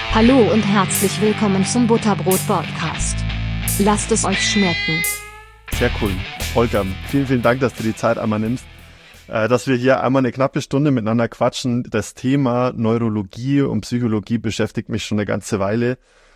Hallo und herzlich willkommen zum Butterbrot-Podcast. Lasst es euch schmecken. Sehr cool. Holger, vielen, vielen Dank, dass du die Zeit einmal nimmst, dass wir hier einmal eine knappe Stunde miteinander quatschen. Das Thema Neurologie und Psychologie beschäftigt mich schon eine ganze Weile.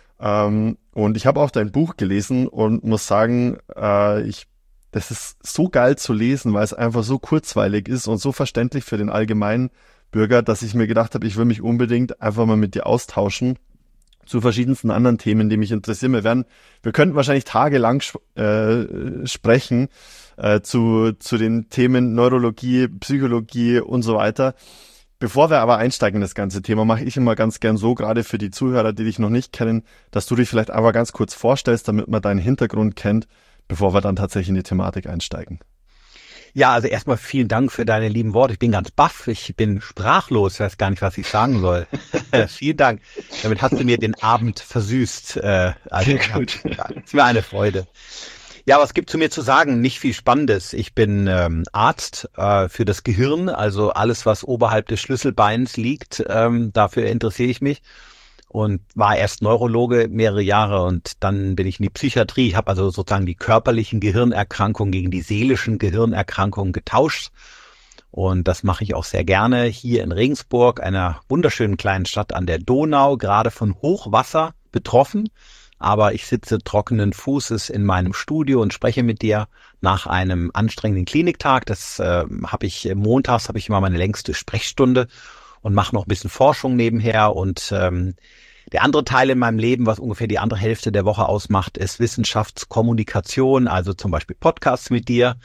Und ich habe auch dein Buch gelesen und muss sagen, das ist so geil zu lesen, weil es einfach so kurzweilig ist und so verständlich für den allgemeinen Bürger, dass ich mir gedacht habe, ich will mich unbedingt einfach mal mit dir austauschen zu verschiedensten anderen Themen, die mich interessieren. Wir könnten wahrscheinlich tagelang sprechen zu den Themen Neurologie, Psychologie und so weiter. Bevor wir aber einsteigen in das ganze Thema, mache ich immer ganz gern so, gerade für die Zuhörer, die dich noch nicht kennen, dass du dich vielleicht einfach ganz kurz vorstellst, damit man deinen Hintergrund kennt, bevor wir dann tatsächlich in die Thematik einsteigen. Ja, also erstmal vielen Dank für deine lieben Worte. Ich bin ganz baff, ich bin sprachlos, ich weiß gar nicht, was ich sagen soll. Vielen Dank. Damit hast du mir den Abend versüßt. Gut. Ist mir eine Freude. Ja, was gibt zu mir zu sagen? Nicht viel Spannendes. Ich bin Arzt für das Gehirn, also alles, was oberhalb des Schlüsselbeins liegt, dafür interessiere ich mich. Und war erst Neurologe mehrere Jahre und dann bin ich in die Psychiatrie. Ich habe also sozusagen die körperlichen Gehirnerkrankungen gegen die seelischen Gehirnerkrankungen getauscht. Und das mache ich auch sehr gerne hier in Regensburg, einer wunderschönen kleinen Stadt an der Donau, gerade von Hochwasser betroffen. Aber ich sitze trockenen Fußes in meinem Studio und spreche mit dir nach einem anstrengenden Kliniktag. Das montags habe ich immer meine längste Sprechstunde und mache noch ein bisschen Forschung nebenher. Und der andere Teil in meinem Leben, was ungefähr die andere Hälfte der Woche ausmacht, ist Wissenschaftskommunikation, also zum Beispiel Podcasts mit dir,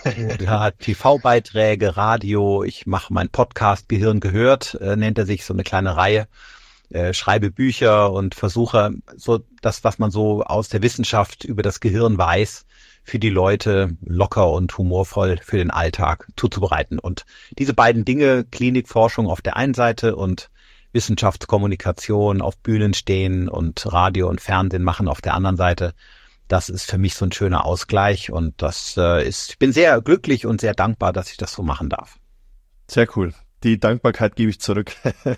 TV-Beiträge, Radio. Ich mache meinen Podcast Gehirn gehört, nennt er sich, so eine kleine Reihe. Schreibe Bücher und versuche so das, was man so aus der Wissenschaft über das Gehirn weiß, für die Leute locker und humorvoll für den Alltag zuzubereiten. Und diese beiden Dinge, Klinikforschung auf der einen Seite und Wissenschaftskommunikation, auf Bühnen stehen und Radio und Fernsehen machen auf der anderen Seite, das ist für mich so ein schöner Ausgleich und ich bin sehr glücklich und sehr dankbar, dass ich das so machen darf. Sehr cool. Die Dankbarkeit gebe ich zurück.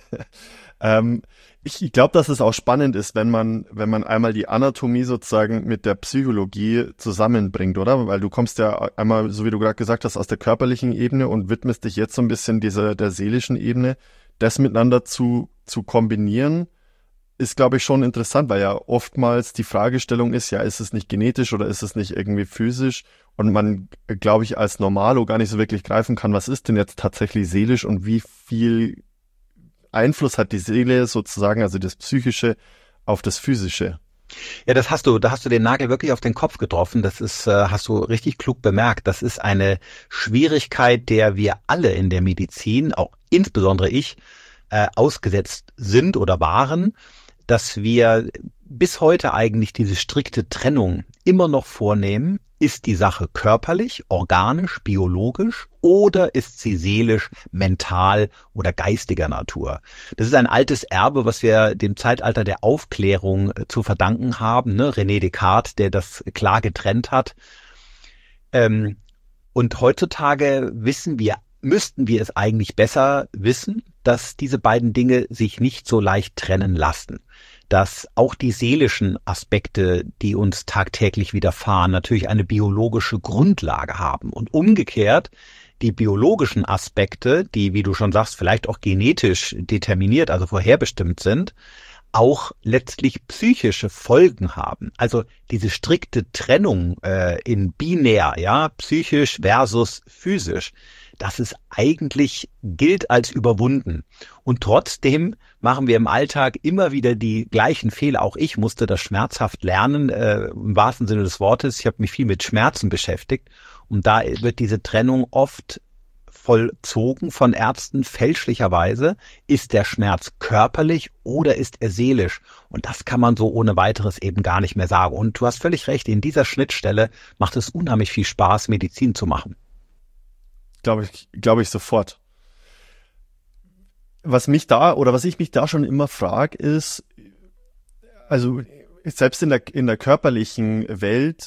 Ich glaube, dass es auch spannend ist, wenn man einmal die Anatomie sozusagen mit der Psychologie zusammenbringt, oder? Weil du kommst ja einmal, so wie du gerade gesagt hast, aus der körperlichen Ebene und widmest dich jetzt so ein bisschen der seelischen Ebene. Das miteinander zu kombinieren, ist, glaube ich, schon interessant, weil ja oftmals die Fragestellung ist, ja, ist es nicht genetisch oder ist es nicht irgendwie physisch? Und man, glaube ich, als Normalo gar nicht so wirklich greifen kann, was ist denn jetzt tatsächlich seelisch und wie viel Einfluss hat die Seele sozusagen, also das Psychische, auf das Physische? Ja, da hast du den Nagel wirklich auf den Kopf getroffen. Das ist, hast du richtig klug bemerkt. Das ist eine Schwierigkeit, der wir alle in der Medizin, auch insbesondere ich, ausgesetzt sind oder waren, dass wir bis heute eigentlich diese strikte Trennung immer noch vornehmen. Ist die Sache körperlich, organisch, biologisch oder ist sie seelisch, mental oder geistiger Natur? Das ist ein altes Erbe, was wir dem Zeitalter der Aufklärung zu verdanken haben. Ne? René Descartes, der das klar getrennt hat. Und heutzutage müssten wir es eigentlich besser wissen, dass diese beiden Dinge sich nicht so leicht trennen lassen. Dass auch die seelischen Aspekte, die uns tagtäglich widerfahren, natürlich eine biologische Grundlage haben. Und umgekehrt die biologischen Aspekte, die, wie du schon sagst, vielleicht auch genetisch determiniert, also vorherbestimmt sind, auch letztlich psychische Folgen haben. Also diese strikte Trennung in binär, ja, psychisch versus physisch, das ist eigentlich, gilt als überwunden. Und trotzdem machen wir im Alltag immer wieder die gleichen Fehler. Auch ich musste das schmerzhaft lernen, im wahrsten Sinne des Wortes. Ich habe mich viel mit Schmerzen beschäftigt. Und da wird diese Trennung oft vollzogen von Ärzten fälschlicherweise. Ist der Schmerz körperlich oder ist er seelisch? Und das kann man so ohne weiteres eben gar nicht mehr sagen. Und du hast völlig recht, in dieser Schnittstelle macht es unheimlich viel Spaß, Medizin zu machen. Glaube ich sofort. Was ich mich da schon immer frage, ist, also selbst in der körperlichen Welt,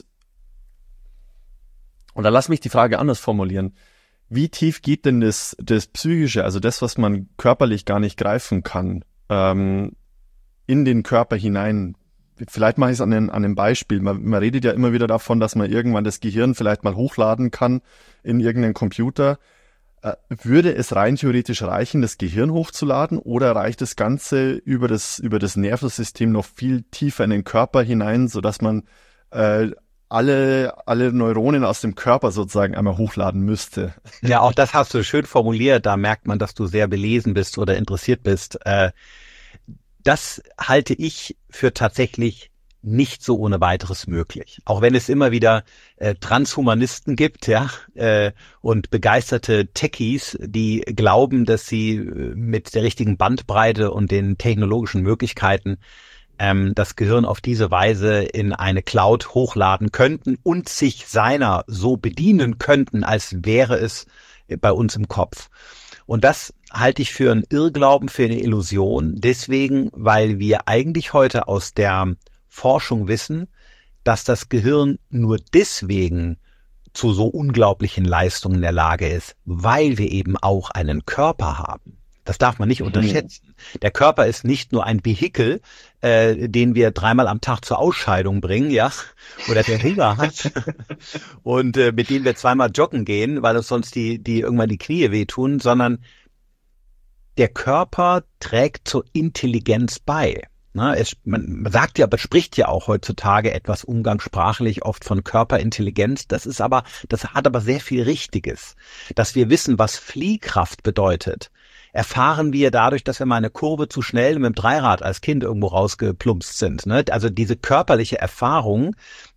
und da lass mich die Frage anders formulieren, wie tief geht denn das Psychische, also das, was man körperlich gar nicht greifen kann, in den Körper hinein. Vielleicht mache ich es an einem Beispiel. Man redet ja immer wieder davon, dass man irgendwann das Gehirn vielleicht mal hochladen kann in irgendeinen Computer. Würde es rein theoretisch reichen, das Gehirn hochzuladen, oder reicht das Ganze über das Nervensystem noch viel tiefer in den Körper hinein, sodass man alle Neuronen aus dem Körper sozusagen einmal hochladen müsste? Ja, auch das hast du schön formuliert. Da merkt man, dass du sehr belesen bist oder interessiert bist. Das halte ich für tatsächlich nicht so ohne weiteres möglich. Auch wenn es immer wieder Transhumanisten gibt, ja, und begeisterte Techies, die glauben, dass sie mit der richtigen Bandbreite und den technologischen Möglichkeiten das Gehirn auf diese Weise in eine Cloud hochladen könnten und sich seiner so bedienen könnten, als wäre es bei uns im Kopf. Und das halte ich für einen Irrglauben, für eine Illusion. Deswegen, weil wir eigentlich heute aus der Forschung wissen, dass das Gehirn nur deswegen zu so unglaublichen Leistungen in der Lage ist, weil wir eben auch einen Körper haben. Das darf man nicht unterschätzen. Der Körper ist nicht nur ein Vehikel, den wir 3-mal am Tag zur Ausscheidung bringen, ja, oder der Hunger hat und mit dem wir 2-mal joggen gehen, weil uns sonst die irgendwann die Knie wehtun, sondern der Körper trägt zur Intelligenz bei. Man sagt ja, spricht ja auch heutzutage etwas umgangssprachlich oft von Körperintelligenz. Das hat aber sehr viel Richtiges. Dass wir wissen, was Fliehkraft bedeutet, erfahren wir dadurch, dass wir mal eine Kurve zu schnell mit dem Dreirad als Kind irgendwo rausgeplumpst sind. Also diese körperliche Erfahrung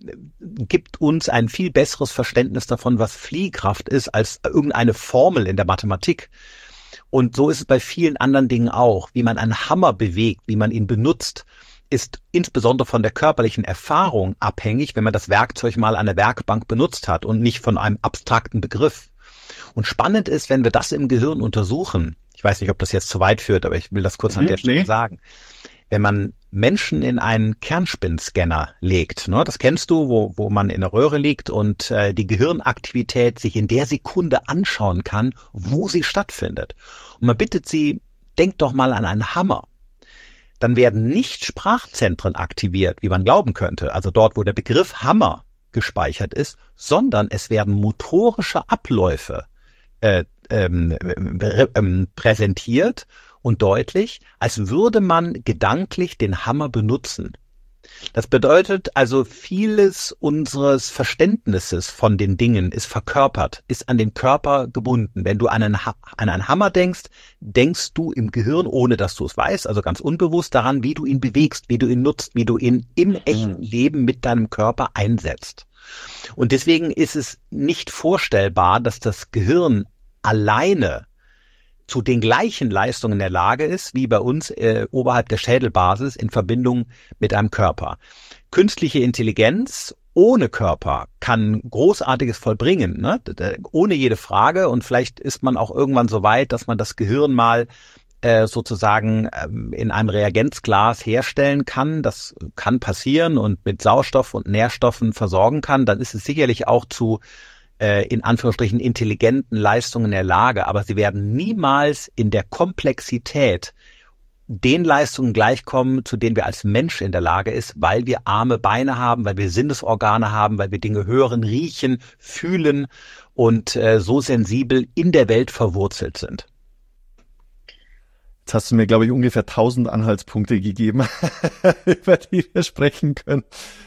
gibt uns ein viel besseres Verständnis davon, was Fliehkraft ist, als irgendeine Formel in der Mathematik. Und so ist es bei vielen anderen Dingen auch. Wie man einen Hammer bewegt, wie man ihn benutzt, ist insbesondere von der körperlichen Erfahrung abhängig, wenn man das Werkzeug mal an der Werkbank benutzt hat und nicht von einem abstrakten Begriff. Und spannend ist, wenn wir das im Gehirn untersuchen, ich weiß nicht, ob das jetzt zu weit führt, aber ich will das kurz an der Stelle sagen. Wenn man Menschen in einen Kernspinnscanner legt, das kennst du, wo man in der Röhre liegt und die Gehirnaktivität sich in der Sekunde anschauen kann, wo sie stattfindet. Und man bittet sie, denkt doch mal an einen Hammer. Dann werden nicht Sprachzentren aktiviert, wie man glauben könnte, also dort, wo der Begriff Hammer gespeichert ist, sondern es werden motorische Abläufe präsentiert und deutlich, als würde man gedanklich den Hammer benutzen. Das bedeutet also, vieles unseres Verständnisses von den Dingen ist verkörpert, ist an den Körper gebunden. Wenn du an einen Hammer denkst, denkst du im Gehirn, ohne dass du es weißt, also ganz unbewusst daran, wie du ihn bewegst, wie du ihn nutzt, wie du ihn im echten Leben mit deinem Körper einsetzt. Und deswegen ist es nicht vorstellbar, dass das Gehirn alleine zu den gleichen Leistungen in der Lage ist, wie bei uns oberhalb der Schädelbasis in Verbindung mit einem Körper. Künstliche Intelligenz ohne Körper kann Großartiges vollbringen, ohne jede Frage. Und vielleicht ist man auch irgendwann so weit, dass man das Gehirn mal sozusagen in einem Reagenzglas herstellen kann. Das kann passieren und mit Sauerstoff und Nährstoffen versorgen kann. Dann ist es sicherlich auch zu in Anführungsstrichen intelligenten Leistungen in der Lage, aber sie werden niemals in der Komplexität den Leistungen gleichkommen, zu denen wir als Mensch in der Lage ist, weil wir Arme, Beine haben, weil wir Sinnesorgane haben, weil wir Dinge hören, riechen, fühlen und so sensibel in der Welt verwurzelt sind. Jetzt hast du mir, glaube ich, ungefähr 1000 Anhaltspunkte gegeben, über die wir sprechen können.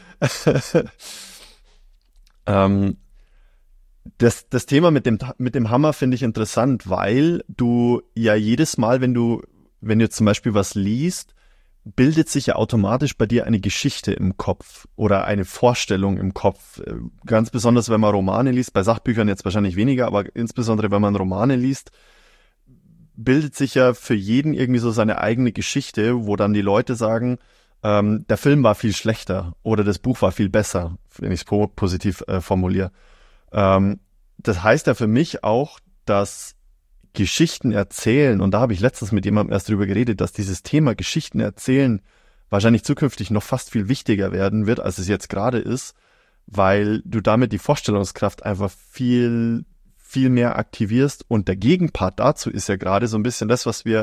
Das Thema mit dem Hammer finde ich interessant, weil du ja jedes Mal, wenn du zum Beispiel was liest, bildet sich ja automatisch bei dir eine Geschichte im Kopf oder eine Vorstellung im Kopf. Ganz besonders, wenn man Romane liest, bei Sachbüchern jetzt wahrscheinlich weniger, aber insbesondere, wenn man Romane liest, bildet sich ja für jeden irgendwie so seine eigene Geschichte, wo dann die Leute sagen, der Film war viel schlechter oder das Buch war viel besser, wenn ich es positiv formuliere. Das heißt ja für mich auch, dass Geschichten erzählen, und da habe ich letztens mit jemandem erst drüber geredet, dass dieses Thema Geschichten erzählen wahrscheinlich zukünftig noch fast viel wichtiger werden wird, als es jetzt gerade ist, weil du damit die Vorstellungskraft einfach viel, viel mehr aktivierst. Und der Gegenpart dazu ist ja gerade so ein bisschen das, was wir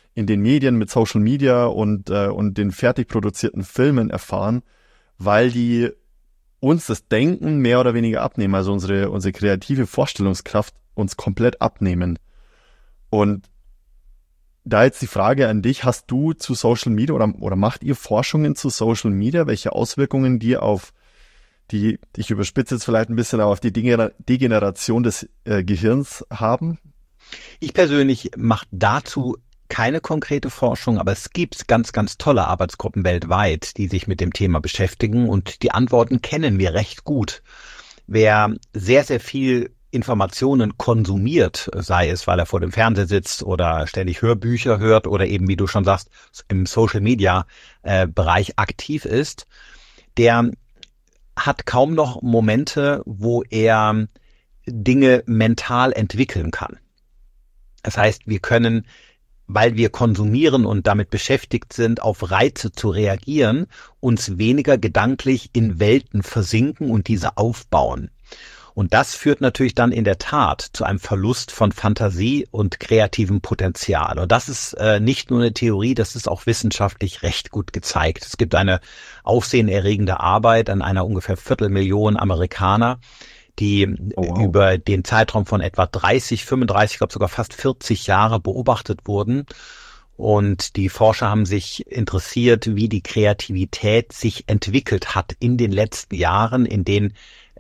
in den Medien mit Social Media und den fertig produzierten Filmen erfahren, weil die uns das Denken mehr oder weniger abnehmen, also unsere kreative Vorstellungskraft uns komplett abnehmen. Und da jetzt die Frage an dich, hast du zu Social Media oder macht ihr Forschungen zu Social Media, welche Auswirkungen die auf die, ich überspitze jetzt vielleicht ein bisschen, aber auf die Degeneration des Gehirns haben? Ich persönlich mache dazu keine konkrete Forschung, aber es gibt ganz, ganz tolle Arbeitsgruppen weltweit, die sich mit dem Thema beschäftigen und die Antworten kennen wir recht gut. Wer sehr, sehr viel Informationen konsumiert, sei es, weil er vor dem Fernseher sitzt oder ständig Hörbücher hört oder eben, wie du schon sagst, im Social-Media-Bereich aktiv ist, der hat kaum noch Momente, wo er Dinge mental entwickeln kann. Das heißt, wir können, weil wir konsumieren und damit beschäftigt sind, auf Reize zu reagieren, uns weniger gedanklich in Welten versinken und diese aufbauen. Und das führt natürlich dann in der Tat zu einem Verlust von Fantasie und kreativem Potenzial. Und das ist nicht nur eine Theorie, das ist auch wissenschaftlich recht gut gezeigt. Es gibt eine aufsehenerregende Arbeit an einer ungefähr 250.000 Amerikaner, die über den Zeitraum von etwa 30, 35, ich glaube sogar fast 40 Jahre beobachtet wurden. Und die Forscher haben sich interessiert, wie die Kreativität sich entwickelt hat in den letzten Jahren, in denen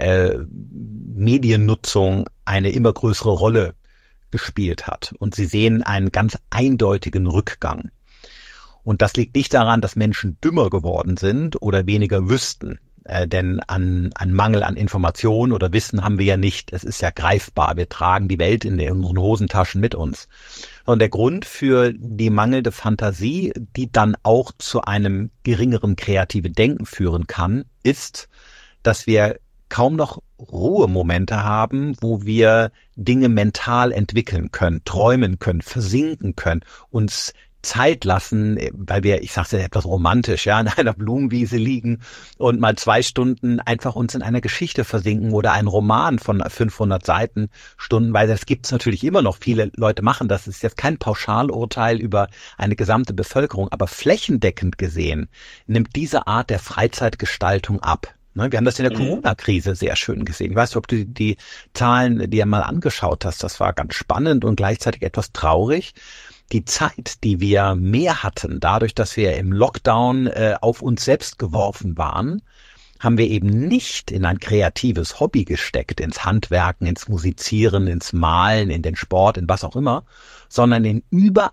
Mediennutzung eine immer größere Rolle gespielt hat. Und sie sehen einen ganz eindeutigen Rückgang. Und das liegt nicht daran, dass Menschen dümmer geworden sind oder weniger wüssten. Denn an Mangel an Information oder Wissen haben wir ja nicht. Es ist ja greifbar. Wir tragen die Welt in unseren Hosentaschen mit uns. Und der Grund für die mangelnde Fantasie, die dann auch zu einem geringeren kreativen Denken führen kann, ist, dass wir kaum noch Ruhemomente haben, wo wir Dinge mental entwickeln können, träumen können, versinken können, uns Zeit lassen, weil wir, ich sage es ja etwas romantisch, ja, in einer Blumenwiese liegen und mal 2 Stunden einfach uns in einer Geschichte versinken oder einen Roman von 500 Seiten stundenweise. Das gibt's natürlich immer noch. Viele Leute machen das. Das ist jetzt kein Pauschalurteil über eine gesamte Bevölkerung, aber flächendeckend gesehen nimmt diese Art der Freizeitgestaltung ab. Wir haben das in der Corona-Krise sehr schön gesehen. Ich weiß nicht, ob du die Zahlen dir mal angeschaut hast. Das war ganz spannend und gleichzeitig etwas traurig. Die Zeit, die wir mehr hatten, dadurch, dass wir im Lockdown auf uns selbst geworfen waren, haben wir eben nicht in ein kreatives Hobby gesteckt, ins Handwerken, ins Musizieren, ins Malen, in den Sport, in was auch immer, sondern in über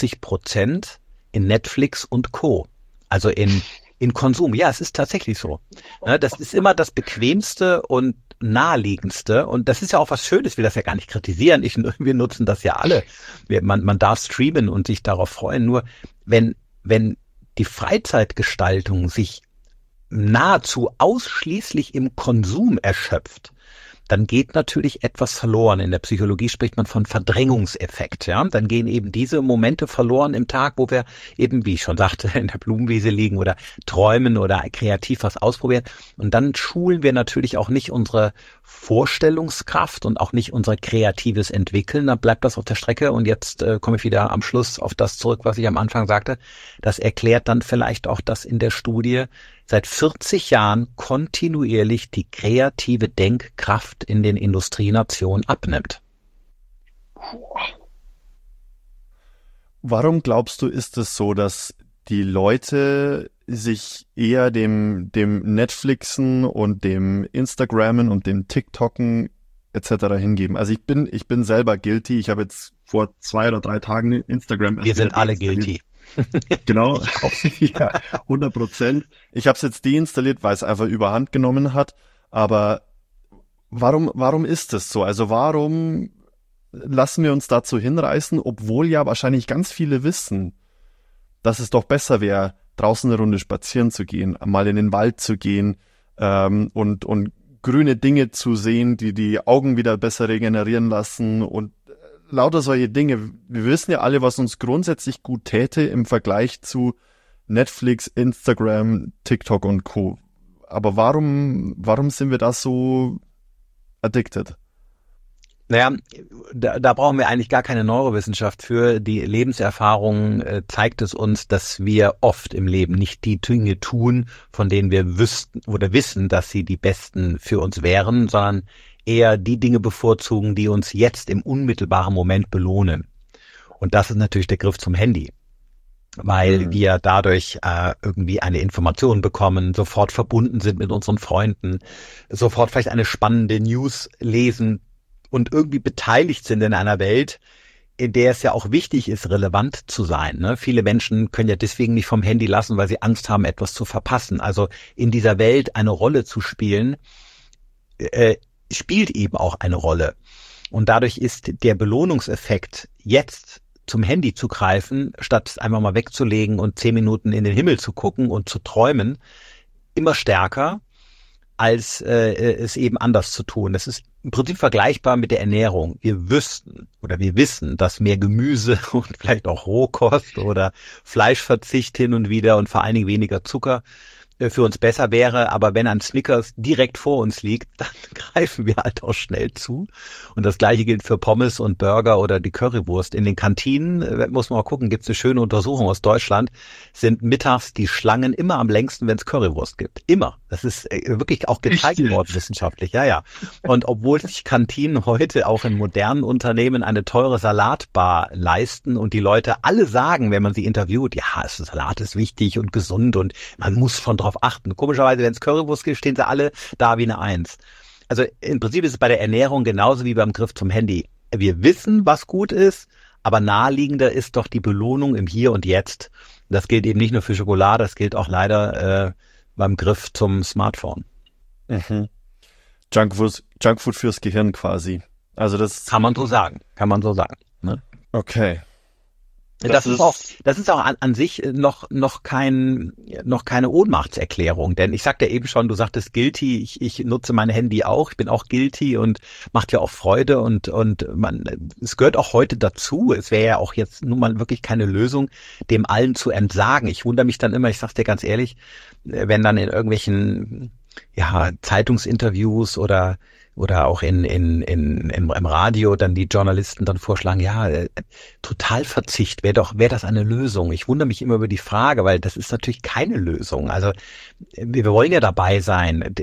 80% in Netflix und Co. Also in Konsum. Ja, es ist tatsächlich so. Das ist immer das Bequemste und Naheliegendste. Und das ist ja auch was Schönes. Ich will das ja gar nicht kritisieren. Wir nutzen das ja alle. Man darf streamen und sich darauf freuen. Nur wenn die Freizeitgestaltung sich nahezu ausschließlich im Konsum erschöpft, dann geht natürlich etwas verloren. In der Psychologie spricht man von Verdrängungseffekt. Ja? Dann gehen eben diese Momente verloren im Tag, wo wir eben, wie ich schon sagte, in der Blumenwiese liegen oder träumen oder kreativ was ausprobieren. Und dann schulen wir natürlich auch nicht unsere Vorstellungskraft und auch nicht unser kreatives Entwickeln. Dann bleibt das auf der Strecke. Und jetzt komme ich wieder am Schluss auf das zurück, was ich am Anfang sagte. Das erklärt dann vielleicht auch, dass in der Studie seit 40 Jahren kontinuierlich die kreative Denkkraft in den Industrienationen abnimmt. Warum glaubst du, ist es so, dass die Leute sich eher dem Netflixen und dem Instagrammen und dem TikToken etc. hingeben? Also ich bin selber guilty. Ich habe jetzt vor 2 oder 3 Tagen Instagram. Wir sind alle guilty. Genau, ja, 100%. Ich habe es jetzt deinstalliert, weil es einfach überhand genommen hat. Aber warum ist das so? Also warum lassen wir uns dazu hinreißen, obwohl ja wahrscheinlich ganz viele wissen, dass es doch besser wäre, draußen eine Runde spazieren zu gehen, mal in den Wald zu gehen und grüne Dinge zu sehen, die die Augen wieder besser regenerieren lassen und lauter solche Dinge. Wir wissen ja alle, was uns grundsätzlich gut täte im Vergleich zu Netflix, Instagram, TikTok und Co. Aber warum sind wir da so addicted? Naja, da brauchen wir eigentlich gar keine Neurowissenschaft für. Die Lebenserfahrung zeigt es uns, dass wir oft im Leben nicht die Dinge tun, von denen wir wüssten oder wissen, dass sie die besten für uns wären, sondern eher die Dinge bevorzugen, die uns jetzt im unmittelbaren Moment belohnen. Und das ist natürlich der Griff zum Handy, weil wir dadurch irgendwie eine Information bekommen, sofort verbunden sind mit unseren Freunden, sofort vielleicht eine spannende News lesen und irgendwie beteiligt sind in einer Welt, in der es ja auch wichtig ist, relevant zu sein. Ne? Viele Menschen können ja deswegen nicht vom Handy lassen, weil sie Angst haben, etwas zu verpassen. Also in dieser Welt eine Rolle zu spielen, spielt eben auch eine Rolle. Und dadurch ist der Belohnungseffekt, jetzt zum Handy zu greifen, statt es einfach mal wegzulegen und 10 Minuten in den Himmel zu gucken und zu träumen, immer stärker, als es eben anders zu tun. Das ist im Prinzip vergleichbar mit der Ernährung. Wir wissen, dass mehr Gemüse und vielleicht auch Rohkost oder Fleischverzicht hin und wieder und vor allen Dingen weniger Zucker für uns besser wäre, aber wenn ein Snickers direkt vor uns liegt, dann greifen wir halt auch schnell zu. Und das Gleiche gilt für Pommes und Burger oder die Currywurst. In den Kantinen, muss man mal gucken, gibt es eine schöne Untersuchung aus Deutschland, sind mittags die Schlangen immer am längsten, wenn es Currywurst gibt. Immer. Das ist wirklich auch gezeigt worden wissenschaftlich. Ja. Und obwohl sich Kantinen heute auch in modernen Unternehmen eine teure Salatbar leisten und die Leute alle sagen, wenn man sie interviewt, ja, Salat ist wichtig und gesund und man muss schon drauf achten. Komischerweise, wenn es Currywurst gibt, stehen sie alle da wie eine Eins. Also im Prinzip ist es bei der Ernährung genauso wie beim Griff zum Handy. Wir wissen, was gut ist, aber naheliegender ist doch die Belohnung im Hier und Jetzt. Das gilt eben nicht nur für Schokolade, das gilt auch leider beim Griff zum Smartphone. Mhm. Junkfood fürs Gehirn quasi. Also das kann man so sagen. Ne? Okay. Das ist auch an sich noch keine Ohnmachtserklärung, denn ich sagte eben schon, du sagtest guilty, ich nutze mein Handy auch, ich bin auch guilty und macht ja auch Freude und es gehört auch heute dazu. Es wäre ja auch jetzt nun mal wirklich keine Lösung, dem allen zu entsagen. Ich wundere mich dann immer, ich sag's dir ganz ehrlich, wenn dann in irgendwelchen Zeitungsinterviews oder auch im Radio dann die Journalisten dann vorschlagen, Totalverzicht wäre das eine Lösung. Ich wundere mich immer über die Frage, weil das ist natürlich keine Lösung. Also wir wollen ja dabei sein,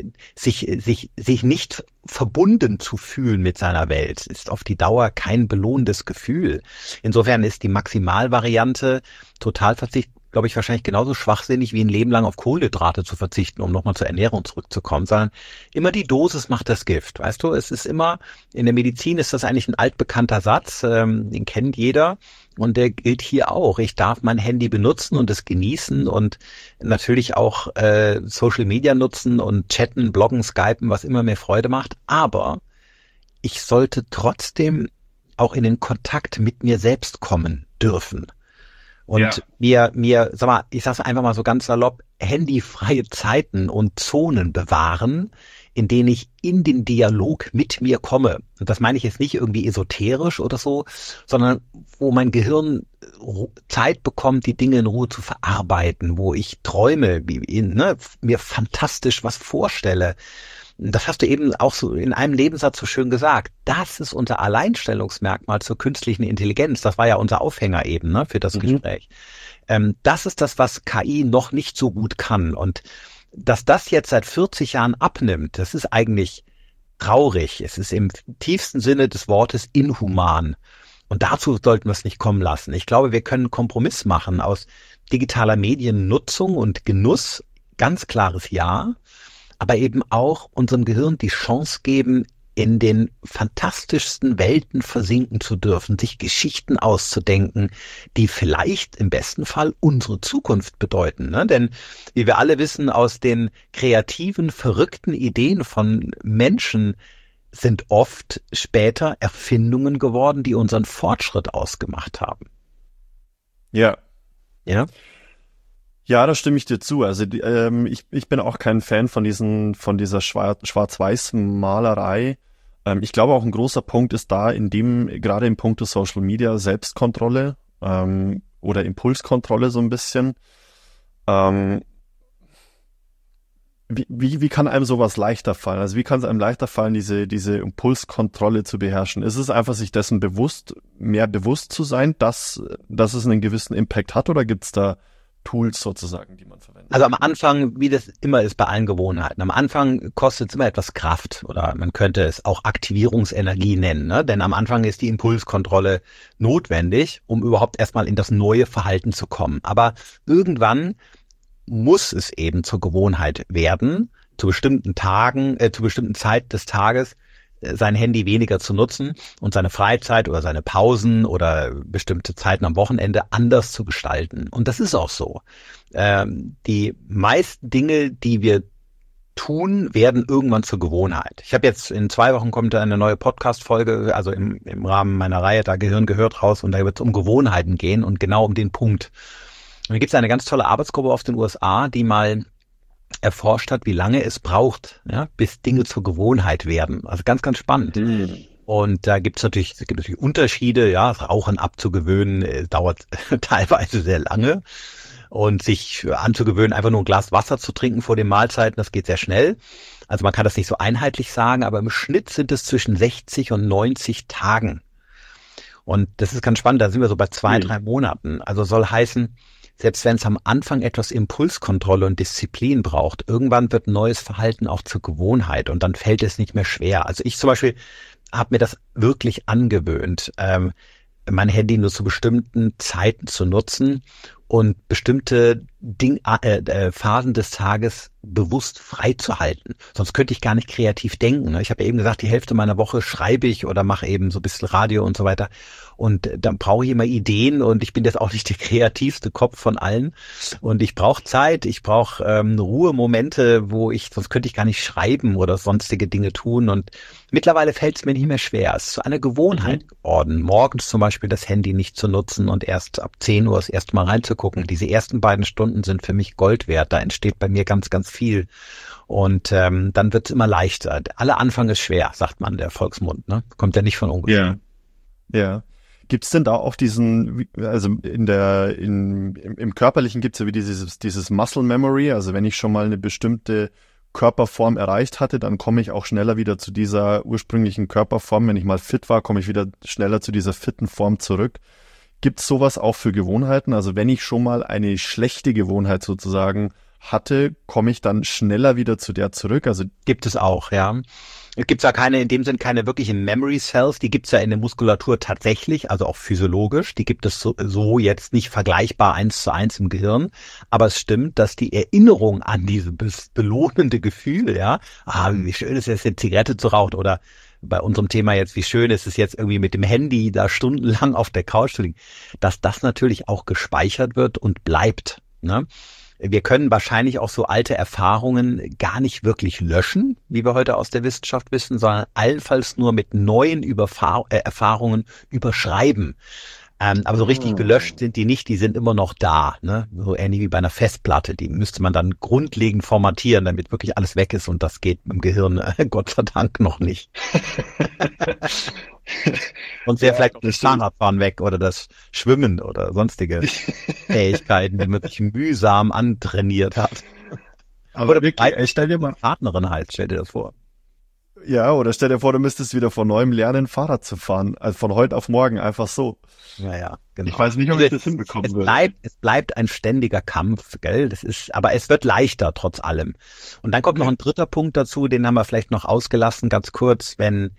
sich nicht verbunden zu fühlen mit seiner Welt. Ist auf die Dauer kein belohnendes Gefühl. Insofern ist die Maximalvariante Totalverzicht, glaube ich, wahrscheinlich genauso schwachsinnig wie ein Leben lang auf Kohlenhydrate zu verzichten, um nochmal zur Ernährung zurückzukommen, sondern immer die Dosis macht das Gift. Weißt du, es ist immer, in der Medizin ist das eigentlich ein altbekannter Satz, den kennt jeder und der gilt hier auch. Ich darf mein Handy benutzen und es genießen und natürlich auch Social Media nutzen und chatten, bloggen, skypen, was immer mir Freude macht, aber ich sollte trotzdem auch in den Kontakt mit mir selbst kommen dürfen. Und mir, sag mal, ich sag's einfach mal so ganz salopp, handyfreie Zeiten und Zonen bewahren, in denen ich in den Dialog mit mir komme. Und das meine ich jetzt nicht irgendwie esoterisch oder so, sondern wo mein Gehirn Zeit bekommt, die Dinge in Ruhe zu verarbeiten, wo ich träume, mir fantastisch was vorstelle. Das hast du eben auch so in einem Nebensatz so schön gesagt. Das ist unser Alleinstellungsmerkmal zur künstlichen Intelligenz. Das war ja unser Aufhänger eben, für das Gespräch. Das ist das, was KI noch nicht so gut kann. Und dass das jetzt seit 40 Jahren abnimmt, das ist eigentlich traurig. Es ist im tiefsten Sinne des Wortes inhuman. Und dazu sollten wir es nicht kommen lassen. Ich glaube, wir können einen Kompromiss machen aus digitaler Mediennutzung und Genuss. Ganz klares Ja. Aber eben auch unserem Gehirn die Chance geben, in den fantastischsten Welten versinken zu dürfen, sich Geschichten auszudenken, die vielleicht im besten Fall unsere Zukunft bedeuten. Ne? Denn wie wir alle wissen, aus den kreativen, verrückten Ideen von Menschen sind oft später Erfindungen geworden, die unseren Fortschritt ausgemacht haben. Ja. Ja? Ja, da stimme ich dir zu. Also ich bin auch kein Fan von dieser Schwarz-Weiß-Malerei. Ich glaube auch ein großer Punkt ist da, gerade im Punkt des Social Media Selbstkontrolle oder Impulskontrolle so ein bisschen. Wie kann einem sowas leichter fallen? Also wie kann es einem leichter fallen, diese Impulskontrolle zu beherrschen? Ist es einfach, sich dessen mehr bewusst zu sein, dass es einen gewissen Impact hat, oder gibt es da Tools sozusagen, die man verwendet? Also am Anfang, wie das immer ist bei allen Gewohnheiten, am Anfang kostet es immer etwas Kraft, oder man könnte es auch Aktivierungsenergie nennen, ne? Denn am Anfang ist die Impulskontrolle notwendig, um überhaupt erstmal in das neue Verhalten zu kommen. Aber irgendwann muss es eben zur Gewohnheit werden, zu bestimmten Tagen, zu bestimmten Zeit des Tages sein Handy weniger zu nutzen und seine Freizeit oder seine Pausen oder bestimmte Zeiten am Wochenende anders zu gestalten. Und das ist auch so. Die meisten Dinge, die wir tun, werden irgendwann zur Gewohnheit. Ich habe jetzt in 2 Wochen kommt eine neue Podcast-Folge, also im Rahmen meiner Reihe, da Gehirn gehört raus, und da wird es um Gewohnheiten gehen und genau um den Punkt. Und da gibt es eine ganz tolle Arbeitsgruppe aus den USA, die mal erforscht hat, wie lange es braucht, ja, bis Dinge zur Gewohnheit werden. Also ganz, ganz spannend. Und da gibt es natürlich Unterschiede, ja, das Rauchen abzugewöhnen, dauert teilweise sehr lange. Und sich anzugewöhnen, einfach nur ein Glas Wasser zu trinken vor den Mahlzeiten, das geht sehr schnell. Also man kann das nicht so einheitlich sagen, aber im Schnitt sind es zwischen 60 und 90 Tagen. Und das ist ganz spannend, da sind wir so bei 2-3 Monaten. Also soll heißen, selbst wenn es am Anfang etwas Impulskontrolle und Disziplin braucht, irgendwann wird neues Verhalten auch zur Gewohnheit und dann fällt es nicht mehr schwer. Also ich zum Beispiel habe mir das wirklich angewöhnt, mein Handy nur zu bestimmten Zeiten zu nutzen und bestimmte Phasen des Tages bewusst freizuhalten. Sonst könnte ich gar nicht kreativ denken. Ich habe ja eben gesagt, die Hälfte meiner Woche schreibe ich oder mache eben so ein bisschen Radio und so weiter. Und dann brauche ich immer Ideen und ich bin jetzt auch nicht der kreativste Kopf von allen. Und ich brauche Zeit, ich brauche Ruhemomente, sonst könnte ich gar nicht schreiben oder sonstige Dinge tun. Und mittlerweile fällt es mir nicht mehr schwer. Es ist zu einer Gewohnheit geworden, morgens zum Beispiel das Handy nicht zu nutzen und erst ab 10 Uhr das erste Mal reinzugucken. Diese ersten 2 Stunden sind für mich Gold wert. Da entsteht bei mir ganz, ganz viel. Und dann wird es immer leichter. Aller Anfang ist schwer, sagt man, der Volksmund. Ne? Kommt ja nicht von ungefähr. Ja. Gibt's denn da auch im Körperlichen gibt's ja wie dieses Muscle Memory, also wenn ich schon mal eine bestimmte Körperform erreicht hatte, dann komme ich auch schneller wieder zu dieser ursprünglichen Körperform. Wenn ich mal fit war, komme ich wieder schneller zu dieser fitten Form zurück. Gibt's sowas auch für Gewohnheiten? Also wenn ich schon mal eine schlechte Gewohnheit sozusagen hatte, komme ich dann schneller wieder zu der zurück? Also gibt es auch, ja. Es gibt ja in dem Sinn keine wirklichen Memory Cells, die gibt's ja in der Muskulatur tatsächlich, also auch physiologisch, die gibt es so jetzt nicht vergleichbar 1:1 im Gehirn, aber es stimmt, dass die Erinnerung an dieses belohnende Gefühl, ja, wie schön ist es, eine Zigarette zu rauchen, oder bei unserem Thema jetzt, wie schön ist es jetzt irgendwie mit dem Handy da stundenlang auf der Couch zu liegen, dass das natürlich auch gespeichert wird und bleibt, ne? Wir können wahrscheinlich auch so alte Erfahrungen gar nicht wirklich löschen, wie wir heute aus der Wissenschaft wissen, sondern allenfalls nur mit neuen Erfahrungen überschreiben. Aber so richtig gelöscht sind die nicht, die sind immer noch da, ne? So ähnlich wie bei einer Festplatte, die müsste man dann grundlegend formatieren, damit wirklich alles weg ist, und das geht im Gehirn Gott sei Dank noch nicht. Und sehr vielleicht auch das Fahrradfahren weg oder das Schwimmen oder sonstige Fähigkeiten, die man sich mühsam antrainiert hat. Aber wirklich, stell dir mal eine Partnerin heißt, stell dir das vor. Ja, oder stell dir vor, du müsstest wieder von neuem lernen, Fahrrad zu fahren. Also von heute auf morgen, einfach so. Ja, genau. Ich weiß nicht, ob ich das hinbekommen würde. Es bleibt ein ständiger Kampf, gell? Aber es wird leichter, trotz allem. Und dann kommt noch ein dritter Punkt dazu, den haben wir vielleicht noch ausgelassen, ganz kurz, wenn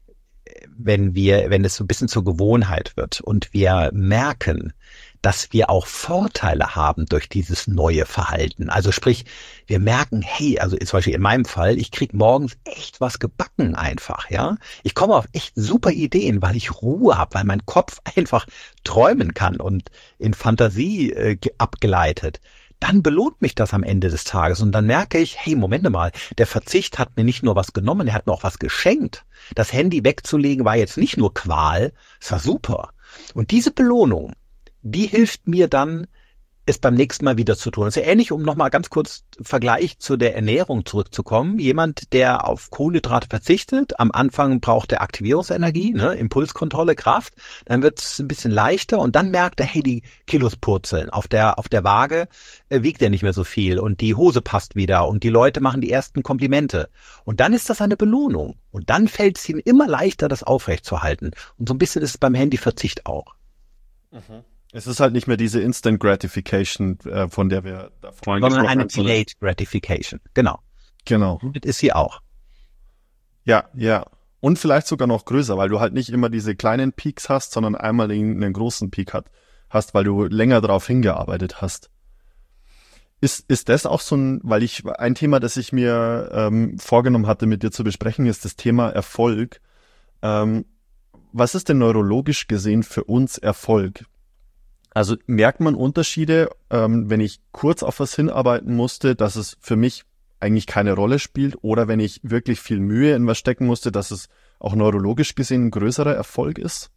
es so ein bisschen zur Gewohnheit wird und wir merken, dass wir auch Vorteile haben durch dieses neue Verhalten. Also sprich, wir merken, hey, also zum Beispiel in meinem Fall, ich krieg morgens echt was gebacken einfach, ja. Ich komme auf echt super Ideen, weil ich Ruhe habe, weil mein Kopf einfach träumen kann und in Fantasie abgeleitet. Dann belohnt mich das am Ende des Tages und dann merke ich, hey, Moment mal, der Verzicht hat mir nicht nur was genommen, er hat mir auch was geschenkt. Das Handy wegzulegen war jetzt nicht nur Qual, es war super. Und diese Belohnung, die hilft mir dann, es beim nächsten Mal wieder zu tun. Das ist ja ähnlich, um nochmal ganz kurz Vergleich zu der Ernährung zurückzukommen. Jemand, der auf Kohlenhydrate verzichtet, am Anfang braucht er Aktivierungsenergie, ne, Impulskontrolle, Kraft, dann wird es ein bisschen leichter und dann merkt er, hey, die Kilos purzeln. Auf der Waage wiegt er nicht mehr so viel und die Hose passt wieder und die Leute machen die ersten Komplimente. Und dann ist das eine Belohnung. Und dann fällt es ihm immer leichter, das aufrechtzuerhalten. Und so ein bisschen ist es beim Handyverzicht auch. Mhm. Es ist halt nicht mehr diese Instant Gratification, von der wir da vorhin gesprochen haben. Sondern eine Delayed Gratification, genau. Genau. Und das ist sie auch. Ja. Und vielleicht sogar noch größer, weil du halt nicht immer diese kleinen Peaks hast, sondern einmal einen großen Peak hast, weil du länger darauf hingearbeitet hast. Ist das auch so ein Thema, das ich mir vorgenommen hatte, mit dir zu besprechen, ist das Thema Erfolg. Was ist denn neurologisch gesehen für uns Erfolg? Also merkt man Unterschiede, wenn ich kurz auf was hinarbeiten musste, dass es für mich eigentlich keine Rolle spielt, oder wenn ich wirklich viel Mühe in was stecken musste, dass es auch neurologisch gesehen ein größerer Erfolg ist?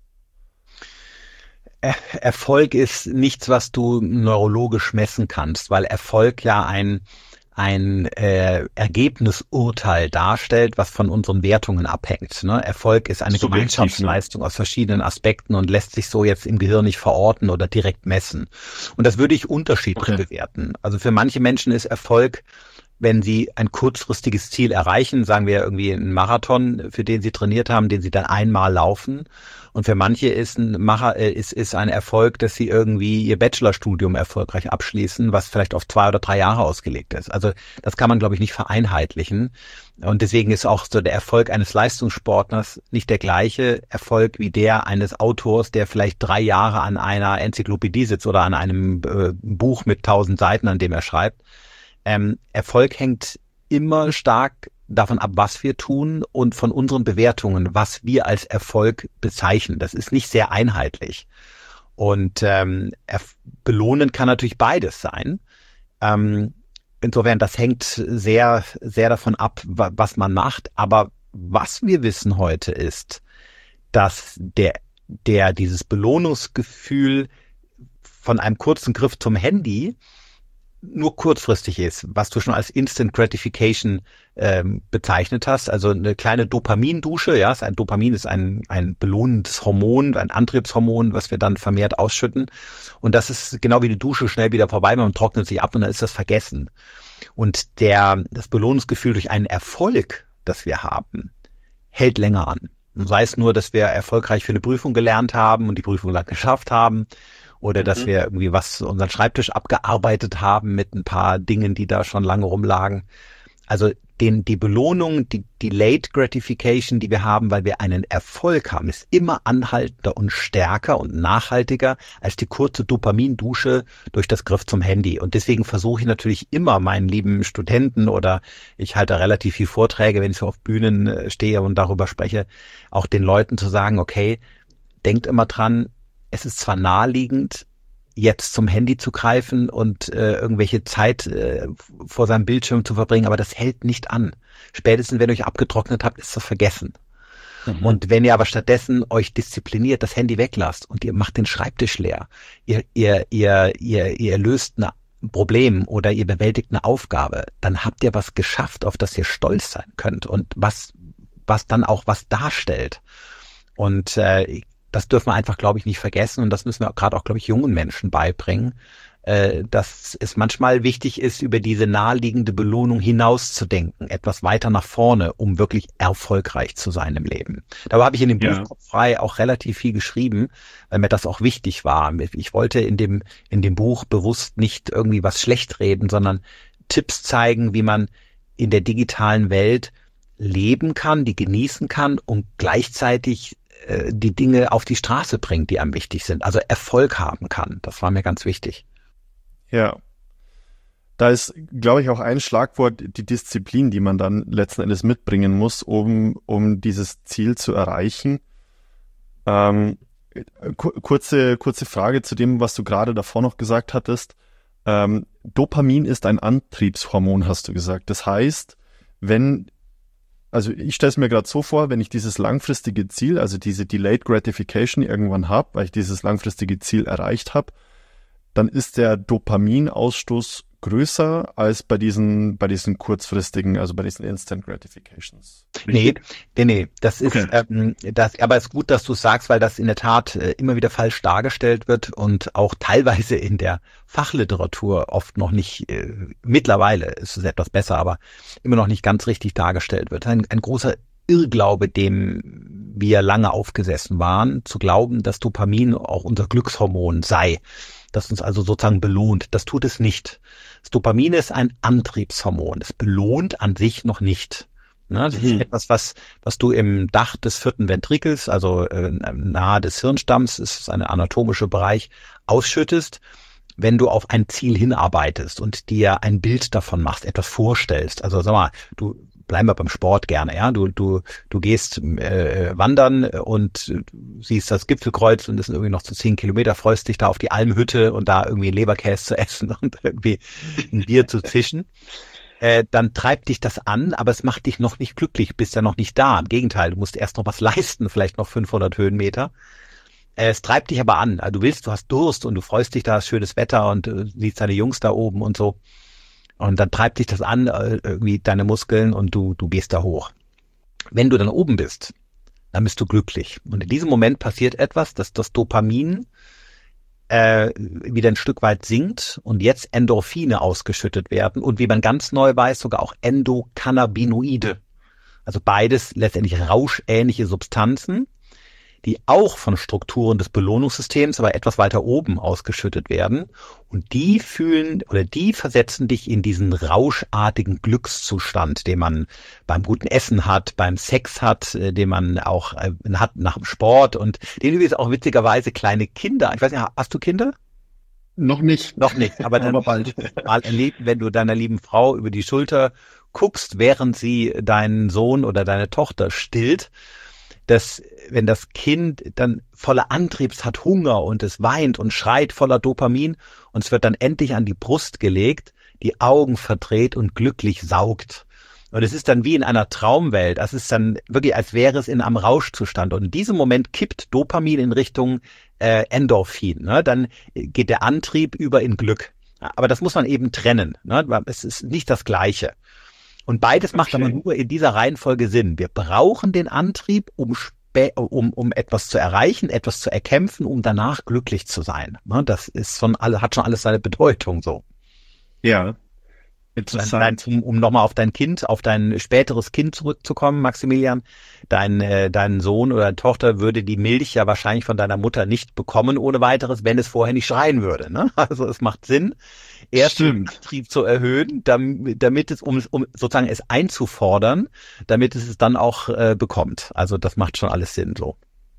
Erfolg ist nichts, was du neurologisch messen kannst, weil Erfolg ja ein Ergebnisurteil darstellt, was von unseren Wertungen abhängt. Ne? Erfolg ist eine Gemeinschaftsleistung aus verschiedenen Aspekten und lässt sich so jetzt im Gehirn nicht verorten oder direkt messen. Und das würde ich unterschiedlich bewerten. Also für manche Menschen ist Erfolg, wenn sie ein kurzfristiges Ziel erreichen, sagen wir irgendwie einen Marathon, für den sie trainiert haben, den sie dann einmal laufen. Und für manche ist ein Erfolg, dass sie irgendwie ihr Bachelorstudium erfolgreich abschließen, was vielleicht auf 2 oder 3 Jahre ausgelegt ist. Also das kann man, glaube ich, nicht vereinheitlichen. Und deswegen ist auch so der Erfolg eines Leistungssportlers nicht der gleiche Erfolg wie der eines Autors, der vielleicht 3 Jahre an einer Enzyklopädie sitzt oder an einem Buch mit 1000 Seiten, an dem er schreibt. Erfolg hängt immer stark davon ab, was wir tun und von unseren Bewertungen, was wir als Erfolg bezeichnen. Das ist nicht sehr einheitlich. Und belohnen kann natürlich beides sein. Insofern, das hängt sehr, sehr davon ab, was man macht. Aber was wir wissen heute ist, dass dieses Belohnungsgefühl von einem kurzen Griff zum Handy nur kurzfristig ist, was du schon als Instant Gratification bezeichnet hast, also eine kleine Dopamindusche, ja, Dopamin ist ein belohnendes Hormon, ein Antriebshormon, was wir dann vermehrt ausschütten, und das ist genau wie die Dusche schnell wieder vorbei, man trocknet sich ab und dann ist das vergessen. Und das Belohnungsgefühl durch einen Erfolg, das wir haben, hält länger an. Und sei es nur, dass wir erfolgreich für eine Prüfung gelernt haben und die Prüfung lang geschafft haben, oder dass wir irgendwie unseren Schreibtisch abgearbeitet haben mit ein paar Dingen, die da schon lange rumlagen. Also die Belohnung, die Delayed Gratification, die wir haben, weil wir einen Erfolg haben, ist immer anhaltender und stärker und nachhaltiger als die kurze Dopamindusche durch das Griff zum Handy. Und deswegen versuche ich natürlich immer meinen lieben Studenten, oder ich halte relativ viel Vorträge, wenn ich so auf Bühnen stehe und darüber spreche, auch den Leuten zu sagen, okay, denkt immer dran, es ist zwar naheliegend, jetzt zum Handy zu greifen und irgendwelche Zeit vor seinem Bildschirm zu verbringen, aber das hält nicht an. Spätestens, wenn ihr euch abgetrocknet habt, ist das vergessen. Mhm. Und wenn ihr aber stattdessen euch diszipliniert das Handy weglasst und ihr macht den Schreibtisch leer, ihr löst ein Problem oder ihr bewältigt eine Aufgabe, dann habt ihr was geschafft, auf das ihr stolz sein könnt und was dann auch was darstellt. Und das dürfen wir einfach, glaube ich, nicht vergessen, und das müssen wir gerade auch, glaube ich, jungen Menschen beibringen, dass es manchmal wichtig ist, über diese naheliegende Belohnung hinauszudenken, etwas weiter nach vorne, um wirklich erfolgreich zu sein im Leben. Dabei habe ich in dem Buch Kopf frei auch relativ viel geschrieben, weil mir das auch wichtig war. Ich wollte in dem Buch bewusst nicht irgendwie was schlecht reden, sondern Tipps zeigen, wie man in der digitalen Welt leben kann, die genießen kann und gleichzeitig die Dinge auf die Straße bringt, die einem wichtig sind, also Erfolg haben kann. Das war mir ganz wichtig. Ja, da ist, glaube ich, auch ein Schlagwort die Disziplin, die man dann letzten Endes mitbringen muss, um dieses Ziel zu erreichen. Kurze Frage zu dem, was du gerade davor noch gesagt hattest. Dopamin ist ein Antriebshormon, hast du gesagt. Das heißt, also ich stelle es mir gerade so vor, wenn ich dieses langfristige Ziel, also diese Delayed Gratification irgendwann habe, weil ich dieses langfristige Ziel erreicht habe, dann ist der Dopaminausstoß größer als bei diesen kurzfristigen, also bei diesen Instant Gratifications. Nee. Das ist, okay. Aber es ist gut, dass du es sagst, weil das in der Tat immer wieder falsch dargestellt wird und auch teilweise in der Fachliteratur oft noch nicht, mittlerweile ist es etwas besser, aber immer noch nicht ganz richtig dargestellt wird. Ein großer Irrglaube, dem wir lange aufgesessen waren, zu glauben, dass Dopamin auch unser Glückshormon sei, das uns also sozusagen belohnt. Das tut es nicht. Das Dopamin ist ein Antriebshormon. Es belohnt an sich noch nicht. Das ist etwas, was du im Dach des 4. Ventrikels, also nahe des Hirnstamms, ist ein anatomischer Bereich, ausschüttest, wenn du auf ein Ziel hinarbeitest und dir ein Bild davon machst, etwas vorstellst. Also sag mal, bleiben wir beim Sport gerne, ja. Du gehst wandern und siehst das Gipfelkreuz und es sind irgendwie noch zu 10 Kilometer, freust dich da auf die Almhütte und da irgendwie Leberkäse zu essen und irgendwie ein Bier zu zischen. Dann treibt dich das an, aber es macht dich noch nicht glücklich, bist ja noch nicht da. Im Gegenteil, du musst erst noch was leisten, vielleicht noch 500 Höhenmeter. Es treibt dich aber an. Also du hast Durst und du freust dich, da ist schönes Wetter und siehst deine Jungs da oben und so. Und dann treibt dich das an, irgendwie deine Muskeln und du gehst da hoch. Wenn du dann oben bist, dann bist du glücklich. Und in diesem Moment passiert etwas, dass das Dopamin wieder ein Stück weit sinkt und jetzt Endorphine ausgeschüttet werden und wie man ganz neu weiß, sogar auch Endokannabinoide. Also beides letztendlich rauschähnliche Substanzen, die auch von Strukturen des Belohnungssystems, aber etwas weiter oben ausgeschüttet werden. Und die die versetzen dich in diesen rauschartigen Glückszustand, den man beim guten Essen hat, beim Sex hat, den man auch hat nach dem Sport und den übrigens auch witzigerweise kleine Kinder, ich weiß nicht, hast du Kinder? Noch nicht. Aber dann bald mal erleben, wenn du deiner lieben Frau über die Schulter guckst, während sie deinen Sohn oder deine Tochter stillt, dass wenn das Kind dann voller Antriebs hat, Hunger und es weint und schreit voller Dopamin und es wird dann endlich an die Brust gelegt, die Augen verdreht und glücklich saugt. Und es ist dann wie in einer Traumwelt. Es ist dann wirklich, als wäre es in einem Rauschzustand. Und in diesem Moment kippt Dopamin in Richtung Endorphin. Ne? Dann geht der Antrieb über in Glück. Aber das muss man eben trennen. Ne? Es ist nicht das Gleiche. Und beides macht aber nur in dieser Reihenfolge Sinn. Wir brauchen den Antrieb, um etwas zu erreichen, etwas zu erkämpfen, um danach glücklich zu sein. Das ist hat schon alles seine Bedeutung so. Ja. Interessant. Um nochmal auf dein späteres Kind zurückzukommen, Maximilian. Dein Sohn oder deine Tochter würde die Milch ja wahrscheinlich von deiner Mutter nicht bekommen ohne weiteres, wenn es vorher nicht schreien würde. Ne? Also es macht Sinn, erst den Antrieb zu erhöhen, damit es, um sozusagen es einzufordern, damit es dann auch bekommt. Also das macht schon alles Sinn so.